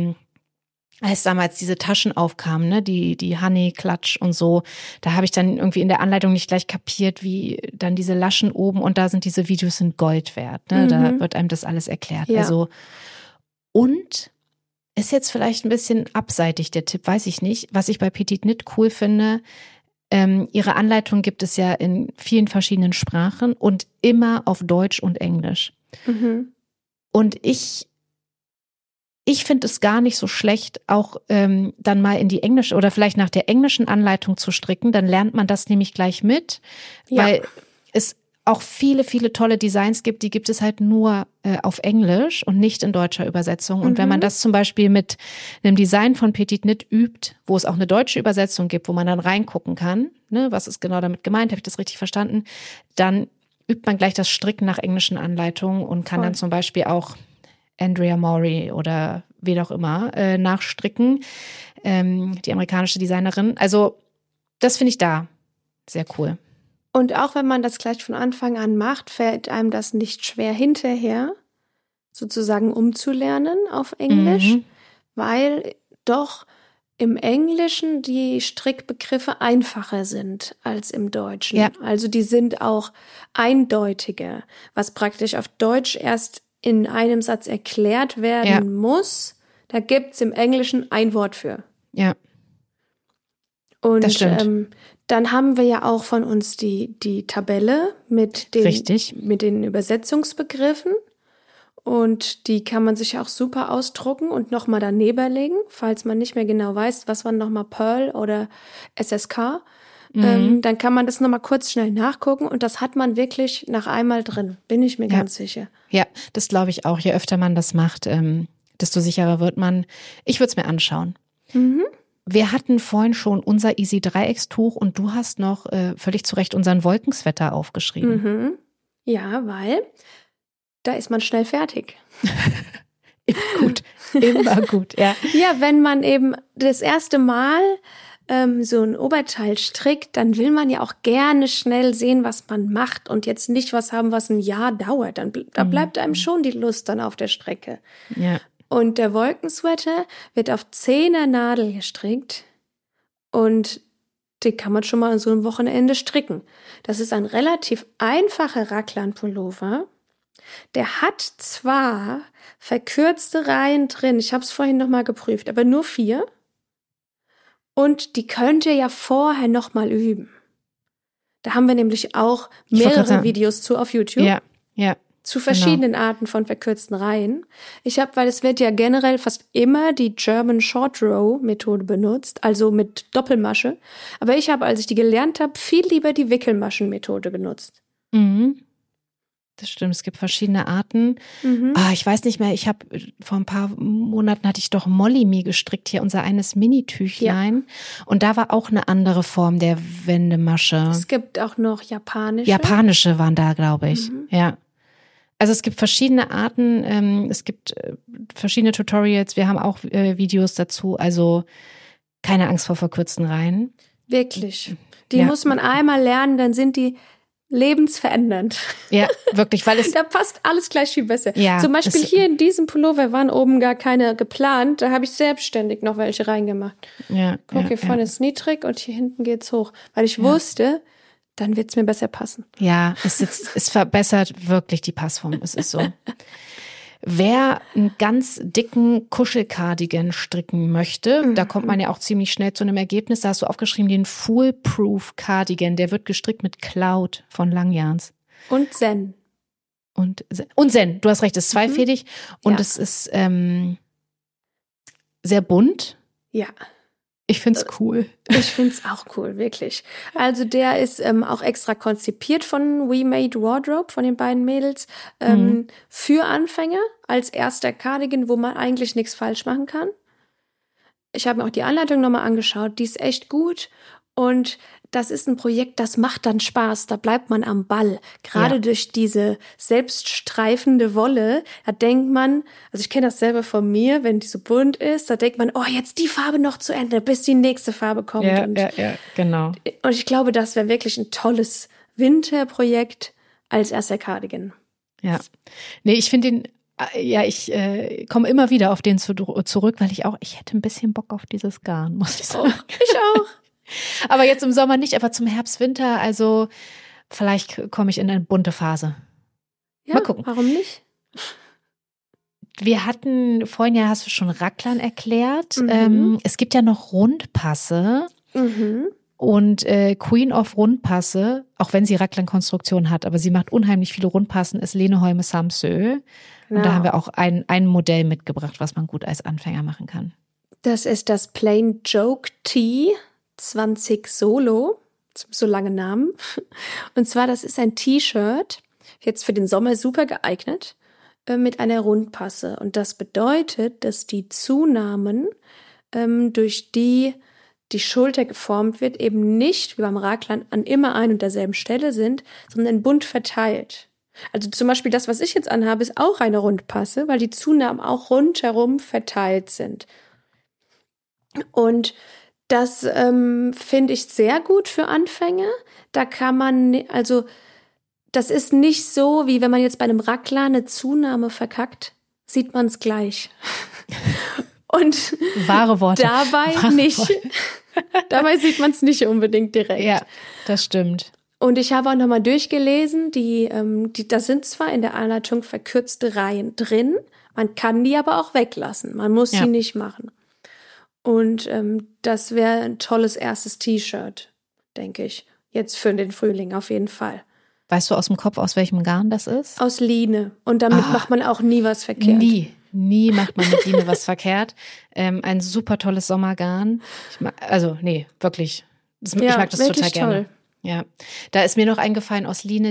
als damals diese Taschen aufkamen, ne, die Honey Clutch und so, da habe ich dann irgendwie in der Anleitung nicht gleich kapiert, wie dann diese Laschen oben und da sind diese Videos sind Gold wert, ne, da wird einem das alles erklärt. Ja. Also und ist jetzt vielleicht ein bisschen abseitig der Tipp, weiß ich nicht. Was ich bei Petit Knit cool finde, ihre Anleitung gibt es ja in vielen verschiedenen Sprachen und immer auf Deutsch und Englisch. Und ich finde es gar nicht so schlecht, auch dann mal in die englische oder vielleicht nach der englischen Anleitung zu stricken. Dann lernt man das nämlich gleich mit, weil es auch viele, viele tolle Designs gibt, die gibt es halt nur auf Englisch und nicht in deutscher Übersetzung. Und wenn man das zum Beispiel mit einem Design von Petit Knit übt, wo es auch eine deutsche Übersetzung gibt, wo man dann reingucken kann, ne, was ist genau damit gemeint, habe ich das richtig verstanden, dann übt man gleich das Stricken nach englischen Anleitungen und kann dann zum Beispiel auch Andrea Maury oder wen auch immer nachstricken, die amerikanische Designerin. Also das finde ich da sehr cool. Und auch wenn man das gleich von Anfang an macht, fällt einem das nicht schwer hinterher, sozusagen umzulernen auf Englisch, weil doch im Englischen die Strickbegriffe einfacher sind als im Deutschen. Ja. Also die sind auch eindeutiger, was praktisch auf Deutsch erst in einem Satz erklärt werden muss. Da gibt's im Englischen ein Wort für. Ja. Und das stimmt. Dann haben wir ja auch von uns die Tabelle mit den Übersetzungsbegriffen. Und die kann man sich auch super ausdrucken und nochmal daneben legen, falls man nicht mehr genau weiß, was war nochmal Pearl oder SSK. Dann kann man das nochmal kurz schnell nachgucken und das hat man wirklich nach einmal drin, bin ich mir ganz sicher. Ja, das glaube ich auch. Je öfter man das macht, desto sicherer wird man. Ich würde es mir anschauen. Wir hatten vorhin schon unser Easy Dreieckstuch und du hast noch völlig zu Recht unseren Wolkensweater aufgeschrieben. Ja, weil da ist man schnell fertig. Immer gut, ja. Ja, wenn man eben das erste Mal so ein Oberteil strickt, dann will man ja auch gerne schnell sehen, was man macht und jetzt nicht was haben, was ein Jahr dauert. Da bleibt einem schon die Lust dann auf der Strecke. Ja. Und der Wolkensweater wird auf 10er Nadel gestrickt und den kann man schon mal an so einem Wochenende stricken. Das ist ein relativ einfacher Raglan-Pullover. Der hat zwar verkürzte Reihen drin, ich habe es vorhin nochmal geprüft, aber nur 4. Und die könnt ihr ja vorher nochmal üben. Da haben wir nämlich auch mehrere Videos zu auf YouTube. Ja. Zu verschiedenen Arten von verkürzten Reihen. Weil es wird ja generell fast immer die German Short Row Methode benutzt, also mit Doppelmasche. Aber ich habe, als ich die gelernt habe, viel lieber die Wickelmaschen-Methode genutzt. Das stimmt, es gibt verschiedene Arten. Ich weiß nicht mehr, vor ein paar Monaten hatte ich doch Molly Me gestrickt, hier unser eines Mini-Tüchlein. Ja. Und da war auch eine andere Form der Wendemasche. Es gibt auch noch japanische. Japanische waren da, glaube ich, ja. Also es gibt verschiedene Arten, es gibt verschiedene Tutorials, wir haben auch Videos dazu, also keine Angst vor verkürzten Reihen. Wirklich. Die muss man einmal lernen, dann sind die lebensverändernd. Ja, wirklich, weil es... Da passt alles gleich viel besser. Ja, zum Beispiel hier in diesem Pullover waren oben gar keine geplant, da habe ich selbstständig noch welche reingemacht. Ja, guck, hier vorne ist niedrig und hier hinten geht's hoch, weil ich wusste, dann wird's mir besser passen. Ja, es verbessert wirklich die Passform. Es ist so. Wer einen ganz dicken Kuschelcardigan stricken möchte, da kommt man ja auch ziemlich schnell zu einem Ergebnis. Da hast du aufgeschrieben, den Foolproof Cardigan. Der wird gestrickt mit Cloud von Langjahns. Und Zen. Und Zen, du hast recht, es ist zweifädig. Und es ist sehr bunt. Ja. Ich find's cool. Ich find's auch cool, wirklich. Also der ist auch extra konzipiert von We Made Wardrobe, von den beiden Mädels, für Anfänger als erster Cardigan, wo man eigentlich nichts falsch machen kann. Ich habe mir auch die Anleitung nochmal angeschaut, die ist echt gut und das ist ein Projekt, das macht dann Spaß, da bleibt man am Ball. Gerade durch diese selbststreifende Wolle, da denkt man, also ich kenne das selber von mir, wenn die so bunt ist, da denkt man, oh, jetzt die Farbe noch zu Ende, bis die nächste Farbe kommt. Ja, genau. Und ich glaube, das wäre wirklich ein tolles Winterprojekt als erster Cardigan. Ja, nee, ich finde den, ich komme immer wieder auf den zurück, weil ich hätte ein bisschen Bock auf dieses Garn, muss ich sagen. Oh, ich auch. Aber jetzt im Sommer nicht, aber zum Herbst, Winter, also vielleicht komme ich in eine bunte Phase. Ja, mal gucken. Warum nicht? Wir hatten, vorhin ja hast du schon Raglan erklärt. Es gibt ja noch Rundpasse. Und Queen of Rundpasse, auch wenn sie Raglan-Konstruktion hat, aber sie macht unheimlich viele Rundpassen, ist Lene Holme Samsø. Genau. Und da haben wir auch ein Modell mitgebracht, was man gut als Anfänger machen kann. Das ist das Plain Joke Tee 20 Solo. so lange Namen. Und zwar, das ist ein T-Shirt, jetzt für den Sommer super geeignet, mit einer Rundpasse. Und das bedeutet, dass die Zunahmen, durch die Schulter geformt wird, eben nicht, wie beim Raglan, an immer ein und derselben Stelle sind, sondern bunt verteilt. Also zum Beispiel das, was ich jetzt anhabe, ist auch eine Rundpasse, weil die Zunahmen auch rundherum verteilt sind. Und das finde ich sehr gut für Anfänger. Da kann man, also das ist nicht so, wie wenn man jetzt bei einem Raglan eine Zunahme verkackt, sieht man es gleich. Und wahre Worte. Dabei nicht. Dabei sieht man es nicht unbedingt direkt. Ja, das stimmt. Und ich habe auch nochmal durchgelesen, da sind zwar in der Anleitung verkürzte Reihen drin, man kann die aber auch weglassen. Man muss sie nicht machen. Und das wäre ein tolles erstes T-Shirt, denke ich. Jetzt für den Frühling auf jeden Fall. Weißt du aus dem Kopf, aus welchem Garn das ist? Aus Line. Und damit macht man auch nie was verkehrt. Nie macht man mit Line was verkehrt. Ein super tolles Sommergarn. Wirklich. Ich mag das total gerne. Toll. Ja, da ist mir noch eingefallen aus Line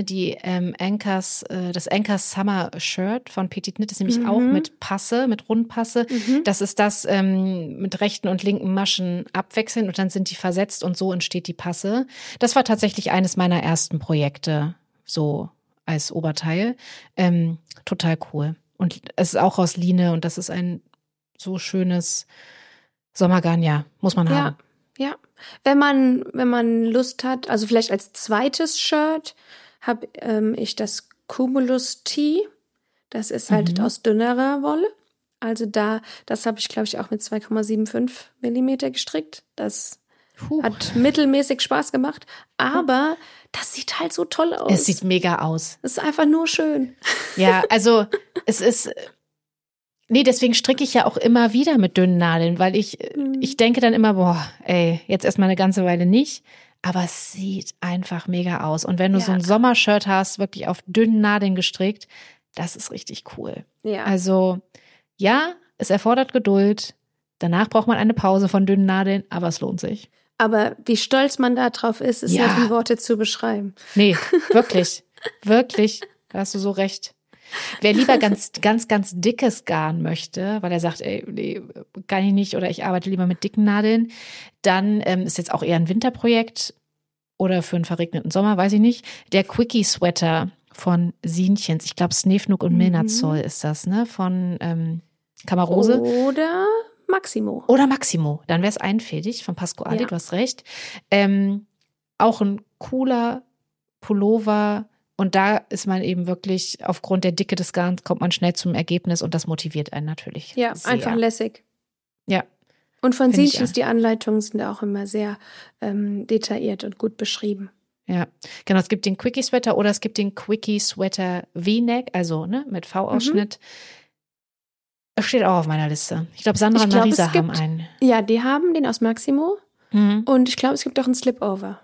das Anchors Summer Shirt von Petit Knit ist nämlich auch mit Passe, mit Rundpasse. Das ist das mit rechten und linken Maschen abwechselnd und dann sind die versetzt und so entsteht die Passe. Das war tatsächlich eines meiner ersten Projekte, so als Oberteil. Total cool. Und es ist auch aus Line und das ist ein so schönes Sommergarn, ja, muss man haben. Ja, wenn man Lust hat, also vielleicht als zweites Shirt habe ich das Cumulus Tee. Das ist halt aus dünnerer Wolle. Also das habe ich, glaube ich, auch mit 2,75 Millimeter gestrickt. Das hat mittelmäßig Spaß gemacht. Aber das sieht halt so toll aus. Es sieht mega aus. Es ist einfach nur schön. Ja, also es ist... Nee, deswegen stricke ich ja auch immer wieder mit dünnen Nadeln, weil ich denke dann immer, jetzt erstmal eine ganze Weile nicht, aber es sieht einfach mega aus. Und wenn du so ein Sommershirt hast, wirklich auf dünnen Nadeln gestrickt, das ist richtig cool. Ja. Also, ja, es erfordert Geduld. Danach braucht man eine Pause von dünnen Nadeln, aber es lohnt sich. Aber wie stolz man da drauf ist nicht in Worte zu beschreiben. Nee, wirklich, wirklich, da hast du so recht. Wer lieber ganz dickes Garn möchte, weil er sagt, nee, kann ich nicht oder ich arbeite lieber mit dicken Nadeln, dann ist jetzt auch eher ein Winterprojekt oder für einen verregneten Sommer, weiß ich nicht. Der Quickie Sweater von Sienchens, ich glaube Snefnug und Milnazoll ist das, ne? Von Kamarose. Oder Maximo. Dann wäre es einfädig von Pasquale, du hast recht. Auch ein cooler Pullover. Und da ist man eben wirklich, aufgrund der Dicke des Garns, kommt man schnell zum Ergebnis und das motiviert einen natürlich. Ja, sehr. Einfach lässig. Ja. Und von Sienchens, die Anleitungen sind auch immer sehr detailliert und gut beschrieben. Ja, genau. Es gibt den Quickie Sweater oder es gibt den Quickie Sweater V-Neck, also mit V-Ausschnitt. Das steht auch auf meiner Liste. Ich glaube, Sandra und Marisa haben einen. Ja, die haben den aus Maximo. Und ich glaube, es gibt auch einen Slipover.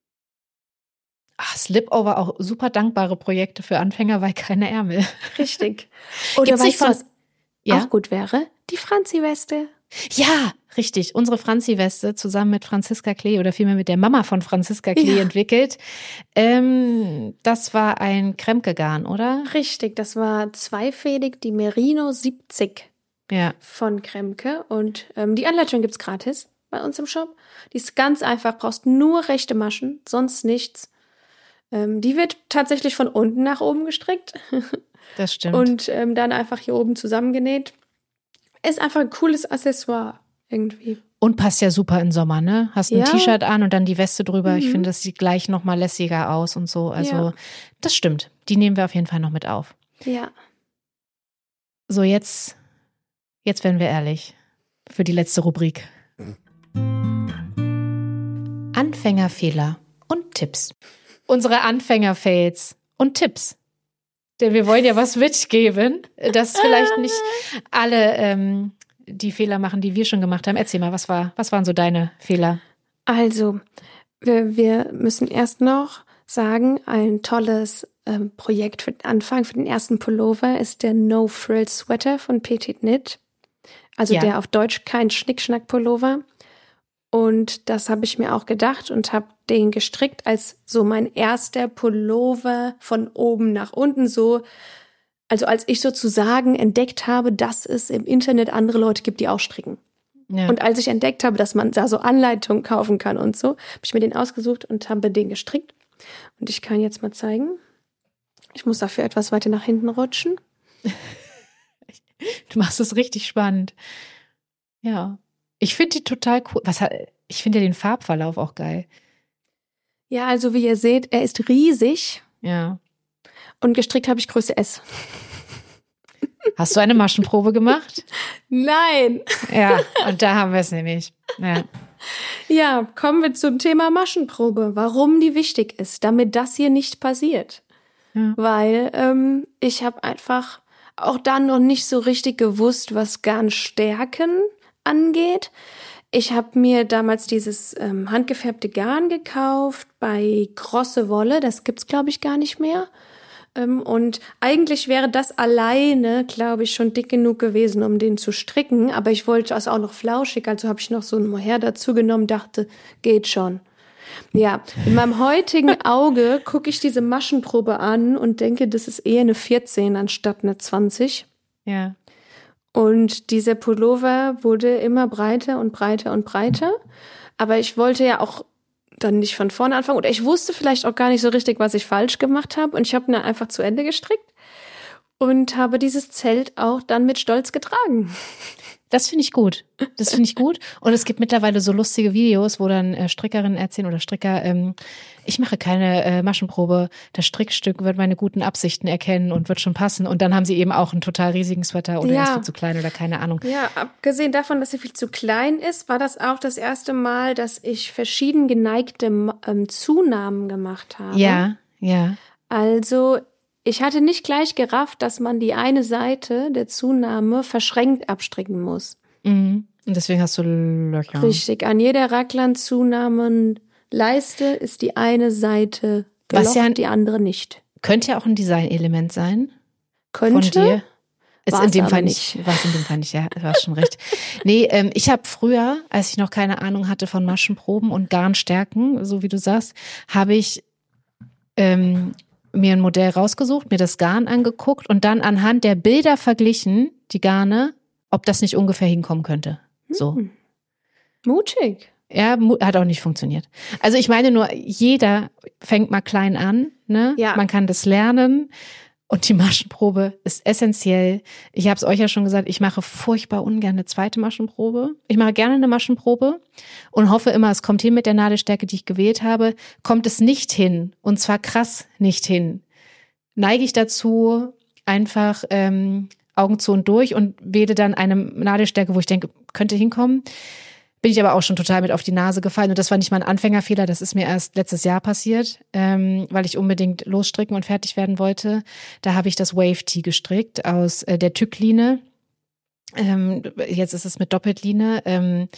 Slipover, auch super dankbare Projekte für Anfänger, weil keine Ärmel. Richtig. Oder weißt du, was auch gut wäre? Die Franzi-Weste. Ja, richtig. Unsere Franzi-Weste zusammen mit Franziska Klee oder vielmehr mit der Mama von Franziska Klee entwickelt. Das war ein Kremke-Garn, oder? Richtig, das war zweifädig, die Merino 70 von Kremke. Und die Anleitung gibt's gratis bei uns im Shop. Die ist ganz einfach, brauchst nur rechte Maschen, sonst nichts. Die wird tatsächlich von unten nach oben gestrickt. Das stimmt. Und dann einfach hier oben zusammengenäht. Ist einfach ein cooles Accessoire irgendwie. Und passt ja super in Sommer, ne? Hast ein T-Shirt an und dann die Weste drüber. Ich finde, das sieht gleich nochmal lässiger aus und so. Also das stimmt. Die nehmen wir auf jeden Fall noch mit auf. Ja. So, jetzt werden wir ehrlich. Für die letzte Rubrik. Anfängerfehler und Tipps. Unsere Anfänger-Fails und Tipps. Denn wir wollen ja was mitgeben, dass vielleicht nicht alle die Fehler machen, die wir schon gemacht haben. Erzähl mal, was waren so deine Fehler? Also, wir müssen erst noch sagen, ein tolles Projekt für den Anfang, für den ersten Pullover ist der No Frill Sweater von Petit Knit. Also der auf Deutsch kein Schnickschnack-Pullover. Und das habe ich mir auch gedacht und habe den gestrickt als so mein erster Pullover von oben nach unten so. Also als ich sozusagen entdeckt habe, dass es im Internet andere Leute gibt, die auch stricken. Ja. Und als ich entdeckt habe, dass man da so Anleitungen kaufen kann und so, habe ich mir den ausgesucht und habe den gestrickt. Und ich kann jetzt mal zeigen. Ich muss dafür etwas weiter nach hinten rutschen. Du machst es richtig spannend. Ja. Ich finde die total cool. Ich finde ja den Farbverlauf auch geil. Ja, also wie ihr seht, er ist riesig. Ja. Und gestrickt habe ich Größe S. Hast du eine Maschenprobe gemacht? Nein. Ja, und da haben wir es nämlich. Ja, kommen wir zum Thema Maschenprobe. Warum die wichtig ist, damit das hier nicht passiert. Ja. Weil ich habe einfach auch dann noch nicht so richtig gewusst, was Garnstärken angeht. Ich habe mir damals dieses handgefärbte Garn gekauft bei Grosse Wolle. Das gibt's, glaube ich, gar nicht mehr. Und eigentlich wäre das alleine, glaube ich, schon dick genug gewesen, um den zu stricken. Aber ich wollte es auch noch flauschig, also habe ich noch so ein Mohair dazu genommen, dachte, geht schon. Ja, in meinem heutigen Auge gucke ich diese Maschenprobe an und denke, das ist eher eine 14 anstatt eine 20. Ja. Und dieser Pullover wurde immer breiter und breiter und breiter. Aber ich wollte ja auch dann nicht von vorne anfangen. Oder ich wusste vielleicht auch gar nicht so richtig, was ich falsch gemacht habe. Und ich habe ihn einfach zu Ende gestrickt und habe dieses Zelt auch dann mit Stolz getragen. Das finde ich gut. Das finde ich gut. Und es gibt mittlerweile so lustige Videos, wo dann Strickerinnen erzählen oder Stricker, ich mache keine Maschenprobe, das Strickstück wird meine guten Absichten erkennen und wird schon passen. Und dann haben sie eben auch einen total riesigen Sweater oder er ist viel zu klein oder keine Ahnung. Ja, abgesehen davon, dass er viel zu klein ist, war das auch das erste Mal, dass ich verschieden geneigte Zunahmen gemacht habe. Ja, ja. Also ich hatte nicht gleich gerafft, dass man die eine Seite der Zunahme verschränkt abstricken muss. Mhm. Und deswegen hast du Löcher. Richtig, an jeder Raglan-Zunahmenleiste ist die eine Seite gelocht, die andere nicht. Könnte ja auch ein Designelement sein. Könnte. Von dir. Ist in dem Fall nicht. War es in dem Fall nicht, ja, du hast schon recht. Nee, ich habe früher, als ich noch keine Ahnung hatte von Maschenproben und Garnstärken, so wie du sagst, habe ich mir ein Modell rausgesucht, mir das Garn angeguckt und dann anhand der Bilder verglichen, die Garne, ob das nicht ungefähr hinkommen könnte. So. Mutig. Ja, hat auch nicht funktioniert. Also ich meine nur, jeder fängt mal klein an, ne? Ja. Man kann das lernen und die Maschenprobe ist essentiell. Ich habe es euch ja schon gesagt, ich mache furchtbar ungern eine zweite Maschenprobe. Ich mache gerne eine Maschenprobe und hoffe immer, es kommt hin mit der Nadelstärke, die ich gewählt habe. Kommt es nicht hin, und zwar krass nicht hin, neige ich dazu, einfach Augen zu und durch und wähle dann eine Nadelstärke, wo ich denke, könnte hinkommen. Bin ich aber auch schon total mit auf die Nase gefallen. Und das war nicht mal ein Anfängerfehler, das ist mir erst letztes Jahr passiert, weil ich unbedingt losstricken und fertig werden wollte. Da habe ich das Wave Tee gestrickt aus der Tückline. Jetzt ist es mit Doppeltline.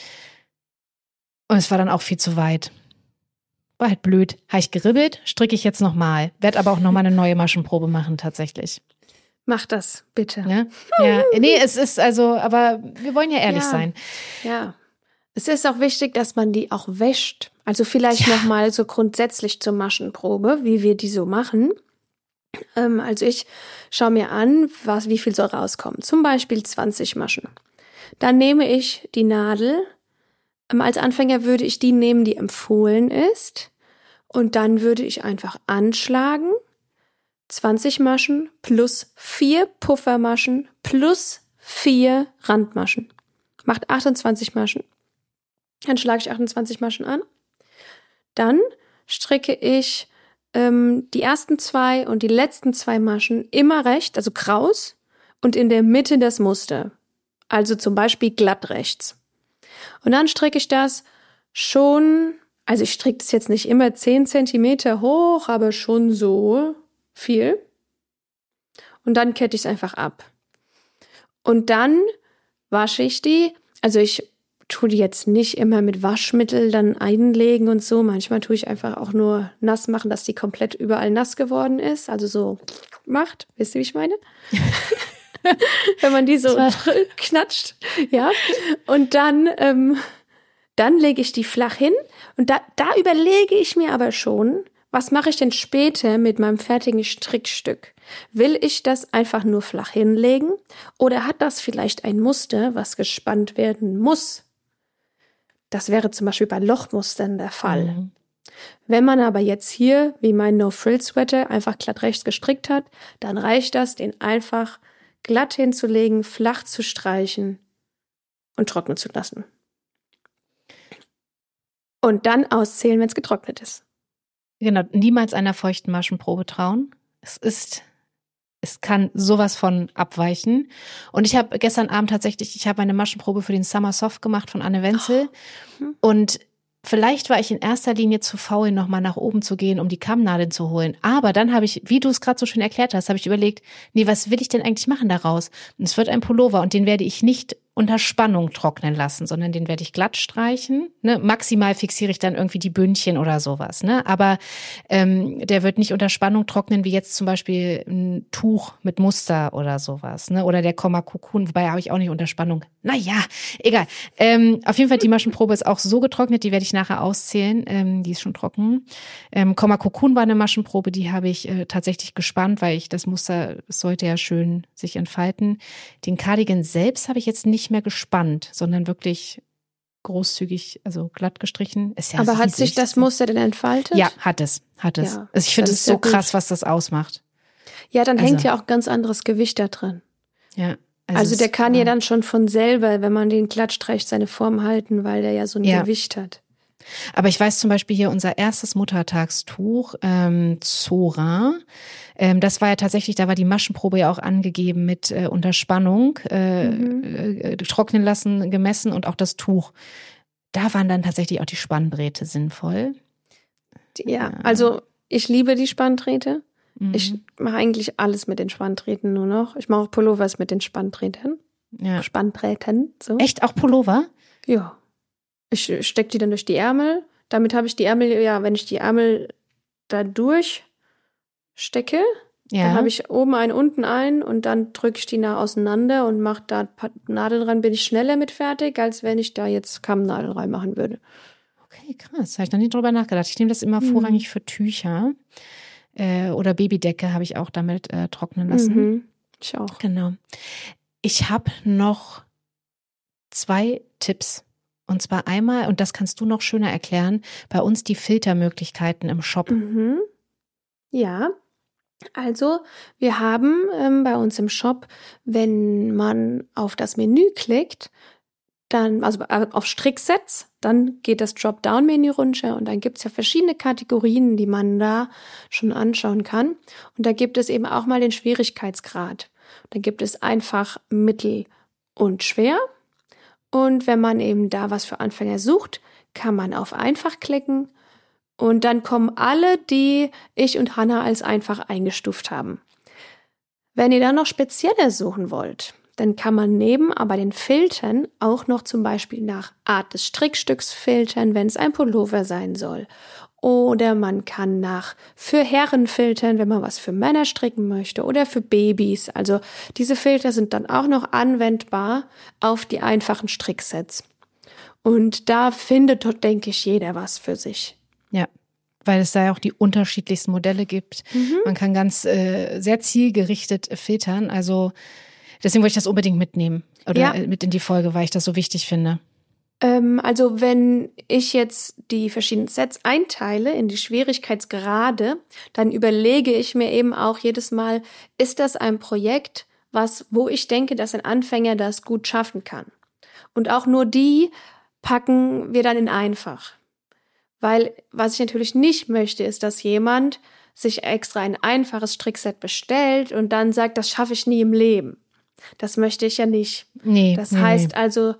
Und es war dann auch viel zu weit. War halt blöd. Habe ich geribbelt, stricke ich jetzt nochmal. Werde aber auch nochmal eine neue Maschenprobe machen, tatsächlich. Mach das, bitte. Ja? Ja. Nee, es ist also, aber wir wollen ja ehrlich sein. Ja. Es ist auch wichtig, dass man die auch wäscht. Also vielleicht nochmal so grundsätzlich zur Maschenprobe, wie wir die so machen. Also ich schaue mir an, wie viel soll rauskommen. Zum Beispiel 20 Maschen. Dann nehme ich die Nadel. Als Anfänger würde ich die nehmen, die empfohlen ist. Und dann würde ich einfach anschlagen. 20 Maschen plus 4 Puffermaschen plus 4 Randmaschen. Macht 28 Maschen. Dann schlage ich 28 Maschen an. Dann stricke ich die ersten 2 und die letzten 2 Maschen immer rechts, also kraus, und in der Mitte das Muster. Also zum Beispiel glatt rechts. Und dann stricke ich das schon, also ich stricke das jetzt nicht immer 10 Zentimeter hoch, aber schon so viel. Und dann kette ich es einfach ab. Und dann wasche ich die, also ich tue die jetzt nicht immer mit Waschmittel dann einlegen und so. Manchmal tue ich einfach auch nur nass machen, dass die komplett überall nass geworden ist. Also so macht. Wisst ihr, wie ich meine? Wenn man die so knatscht. Ja. Und dann Dann lege ich die flach hin und da überlege ich mir aber schon, was mache ich denn später mit meinem fertigen Strickstück? Will ich das einfach nur flach hinlegen oder hat das vielleicht ein Muster, was gespannt werden muss? Das wäre zum Beispiel bei Lochmustern der Fall. Mhm. Wenn man aber jetzt hier, wie mein No-Frill-Sweater, einfach glatt rechts gestrickt hat, dann reicht das, den einfach glatt hinzulegen, flach zu streichen und trocknen zu lassen. Und dann auszählen, wenn es getrocknet ist. Genau, niemals einer feuchten Maschenprobe trauen. Es kann sowas von abweichen. Und ich habe gestern Abend tatsächlich, meine Maschenprobe für den Summer Soft gemacht von Anne Wenzel. Und vielleicht war ich in erster Linie zu faul, nochmal nach oben zu gehen, um die Kammnadeln zu holen. Aber dann habe ich, wie du es gerade so schön erklärt hast, habe ich überlegt, nee, was will ich denn eigentlich machen daraus? Und es wird ein Pullover und den werde ich nicht unter Spannung trocknen lassen, sondern den werde ich glatt streichen. Ne? Maximal fixiere ich dann irgendwie die Bündchen oder sowas. Ne? Aber der wird nicht unter Spannung trocknen, wie jetzt zum Beispiel ein Tuch mit Muster oder sowas. Ne? Oder der Kokun, wobei habe ich auch nicht unter Spannung. Naja, egal. Auf jeden Fall, die Maschenprobe ist auch so getrocknet, die werde ich nachher auszählen. Die ist schon trocken. Kokun war eine Maschenprobe, die habe ich tatsächlich gespannt, weil das Muster sollte ja schön sich entfalten. Den Cardigan selbst habe ich jetzt nicht mehr gespannt, sondern wirklich großzügig, also glatt gestrichen. Ist ja aber riesig. Hat sich das Muster denn entfaltet? Ja, hat es. Ja, also ich finde es so krass, was das ausmacht. Ja, dann hängt ja auch ganz anderes Gewicht da drin. Ja. Also der kann ja dann schon von selber, wenn man den glatt streicht, seine Form halten, weil der ja so ein Gewicht hat. Aber ich weiß zum Beispiel hier unser erstes Muttertagstuch, Zora, das war ja tatsächlich, da war die Maschenprobe ja auch angegeben mit unter Spannung, trocknen lassen, gemessen und auch das Tuch. Da waren dann tatsächlich auch die Spanndrähte sinnvoll. Ja, also ich liebe die Spanndrähte. Ich mache eigentlich alles mit den Spanndrähten nur noch. Ich mache auch Pullovers mit den Spanndrähten. Ja. Spanndrähten, so. Echt? Auch Pullover? Ja. Ich stecke die dann durch die Ärmel. Damit habe ich die Ärmel, wenn ich die Ärmel da durchstecke, dann habe ich oben einen, unten einen und dann drücke ich die nah auseinander und mache da ein paar Nadeln rein, bin ich schneller mit fertig, als wenn ich da jetzt Kammnadeln reinmachen würde. Okay, krass. Habe ich noch nie drüber nachgedacht. Ich nehme das immer vorrangig für Tücher oder Babydecke habe ich auch damit trocknen lassen. Ich auch. Genau. Ich habe noch 2 Tipps. Und zwar einmal, und das kannst du noch schöner erklären, bei uns die Filtermöglichkeiten im Shop. Ja, also wir haben bei uns im Shop, wenn man auf das Menü klickt, dann, also auf Stricksets, dann geht das Dropdown-Menü runter und dann gibt es ja verschiedene Kategorien, die man da schon anschauen kann. Und da gibt es eben auch mal den Schwierigkeitsgrad. Da gibt es einfach, mittel und schwer. Und wenn man eben da was für Anfänger sucht, kann man auf einfach klicken und dann kommen alle, die ich und Hannah als einfach eingestuft haben. Wenn ihr dann noch spezieller suchen wollt, dann kann man neben aber den Filtern auch noch zum Beispiel nach Art des Strickstücks filtern, wenn es ein Pullover sein soll. Oder man kann nach für Herren filtern, wenn man was für Männer stricken möchte oder für Babys. Also diese Filter sind dann auch noch anwendbar auf die einfachen Stricksets. Und da findet, denke ich, jeder was für sich. Ja, weil es da ja auch die unterschiedlichsten Modelle gibt. Man kann ganz sehr zielgerichtet filtern. Also deswegen wollte ich das unbedingt mitnehmen oder mit in die Folge, weil ich das so wichtig finde. Also wenn ich jetzt die verschiedenen Sets einteile in die Schwierigkeitsgrade, dann überlege ich mir eben auch jedes Mal, ist das ein Projekt, wo ich denke, dass ein Anfänger das gut schaffen kann. Und auch nur die packen wir dann in einfach. Weil was ich natürlich nicht möchte, ist, dass jemand sich extra ein einfaches Strickset bestellt und dann sagt, das schaffe ich nie im Leben. Das möchte ich ja nicht. Das heißt also,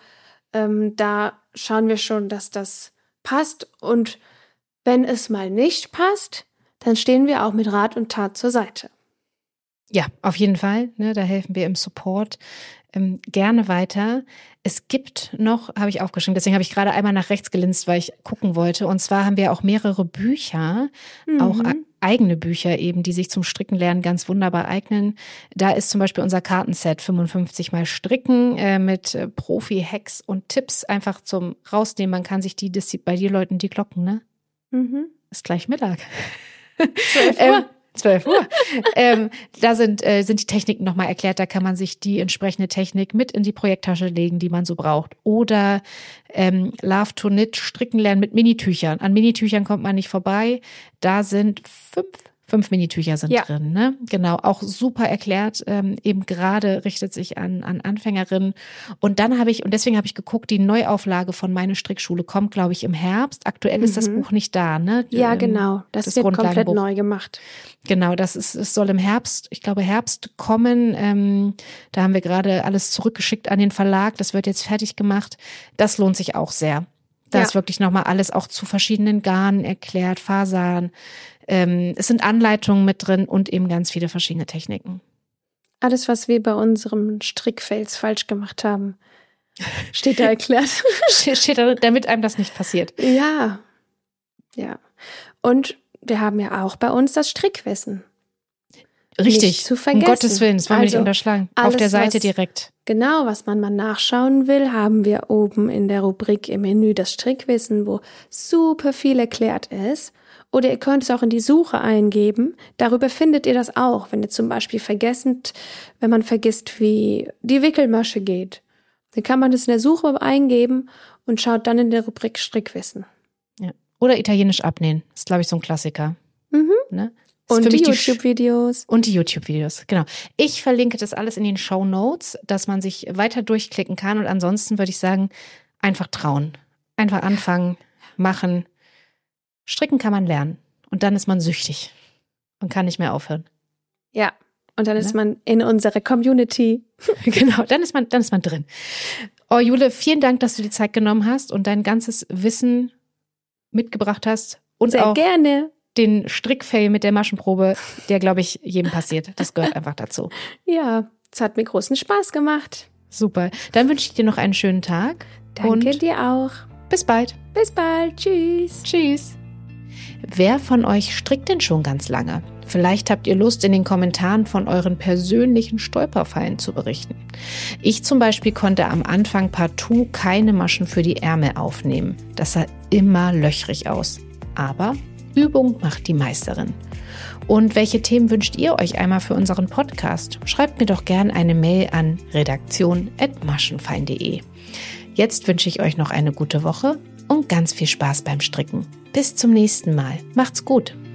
da schauen wir schon, dass das passt. Und wenn es mal nicht passt, dann stehen wir auch mit Rat und Tat zur Seite. Ja, auf jeden Fall. Ne, da helfen wir im Support gerne weiter. Es gibt noch, habe ich aufgeschrieben, deswegen habe ich gerade einmal nach rechts gelinst, weil ich gucken wollte. Und zwar haben wir auch mehrere Bücher auch eigene Bücher eben, die sich zum Stricken lernen ganz wunderbar eignen. Da ist zum Beispiel unser Kartenset 55 mal Stricken mit Profi-Hacks und Tipps einfach zum Rausnehmen. Man kann sich das bei dir läuten die Glocken, ne? Mhm. Ist gleich Mittag. 12 Uhr. 12 Uhr. Da sind die Techniken nochmal erklärt. Da kann man sich die entsprechende Technik mit in die Projekttasche legen, die man so braucht. Oder Love to Knit, stricken lernen mit Minitüchern. An Minitüchern kommt man nicht vorbei. Da sind 5 Minitücher sind drin, ne? Genau, auch super erklärt. Eben gerade richtet sich an Anfängerinnen. Und deswegen habe ich geguckt, die Neuauflage von Meine Strickschule kommt, glaube ich, im Herbst. Aktuell ist das Buch nicht da, ne? Ja, genau. Das wird komplett neu gemacht. Genau, es soll im Herbst, ich glaube Herbst kommen. Da haben wir gerade alles zurückgeschickt an den Verlag. Das wird jetzt fertig gemacht. Das lohnt sich auch sehr. Da ist wirklich nochmal alles auch zu verschiedenen Garnen erklärt, Fasern. Es sind Anleitungen mit drin und eben ganz viele verschiedene Techniken. Alles, was wir bei unserem Strickfels falsch gemacht haben, steht da erklärt. steht da, damit einem das nicht passiert. Ja. Und wir haben ja auch bei uns das Strickwissen. Richtig, nicht zu vergessen. Um Gottes Willen, das wollen wir nicht unterschlagen. Auf der Seite direkt. Genau, was man mal nachschauen will, haben wir oben in der Rubrik im Menü das Strickwissen, wo super viel erklärt ist. Oder ihr könnt es auch in die Suche eingeben. Darüber findet ihr das auch, wenn ihr zum Beispiel wenn man vergisst, wie die Wickelmasche geht. Dann kann man das in der Suche eingeben und schaut dann in der Rubrik Strickwissen. Ja. Oder Italienisch abnähen. Das ist, glaube ich, so ein Klassiker. Mhm. Ne? Und die YouTube-Videos. Und die YouTube-Videos, genau. Ich verlinke das alles in den Shownotes, dass man sich weiter durchklicken kann. Und ansonsten würde ich sagen, einfach trauen. Einfach anfangen, machen. Stricken kann man lernen. Und dann ist man süchtig und kann nicht mehr aufhören. Ja, und dann ist man in unserer Community. Genau, dann ist man drin. Oh, Jule, vielen Dank, dass du die Zeit genommen hast und dein ganzes Wissen mitgebracht hast. Und sehr auch gerne den Strickfail mit der Maschenprobe, der, glaube ich, jedem passiert. Das gehört einfach dazu. Ja, es hat mir großen Spaß gemacht. Super. Dann wünsche ich dir noch einen schönen Tag. Danke dir auch. Bis bald. Bis bald. Tschüss. Tschüss. Wer von euch strickt denn schon ganz lange? Vielleicht habt ihr Lust, in den Kommentaren von euren persönlichen Stolperfallen zu berichten. Ich zum Beispiel konnte am Anfang partout keine Maschen für die Ärmel aufnehmen. Das sah immer löchrig aus. Aber Übung macht die Meisterin. Und welche Themen wünscht ihr euch einmal für unseren Podcast? Schreibt mir doch gern eine Mail an redaktion@maschenfein.de. Jetzt wünsche ich euch noch eine gute Woche und ganz viel Spaß beim Stricken. Bis zum nächsten Mal. Macht's gut.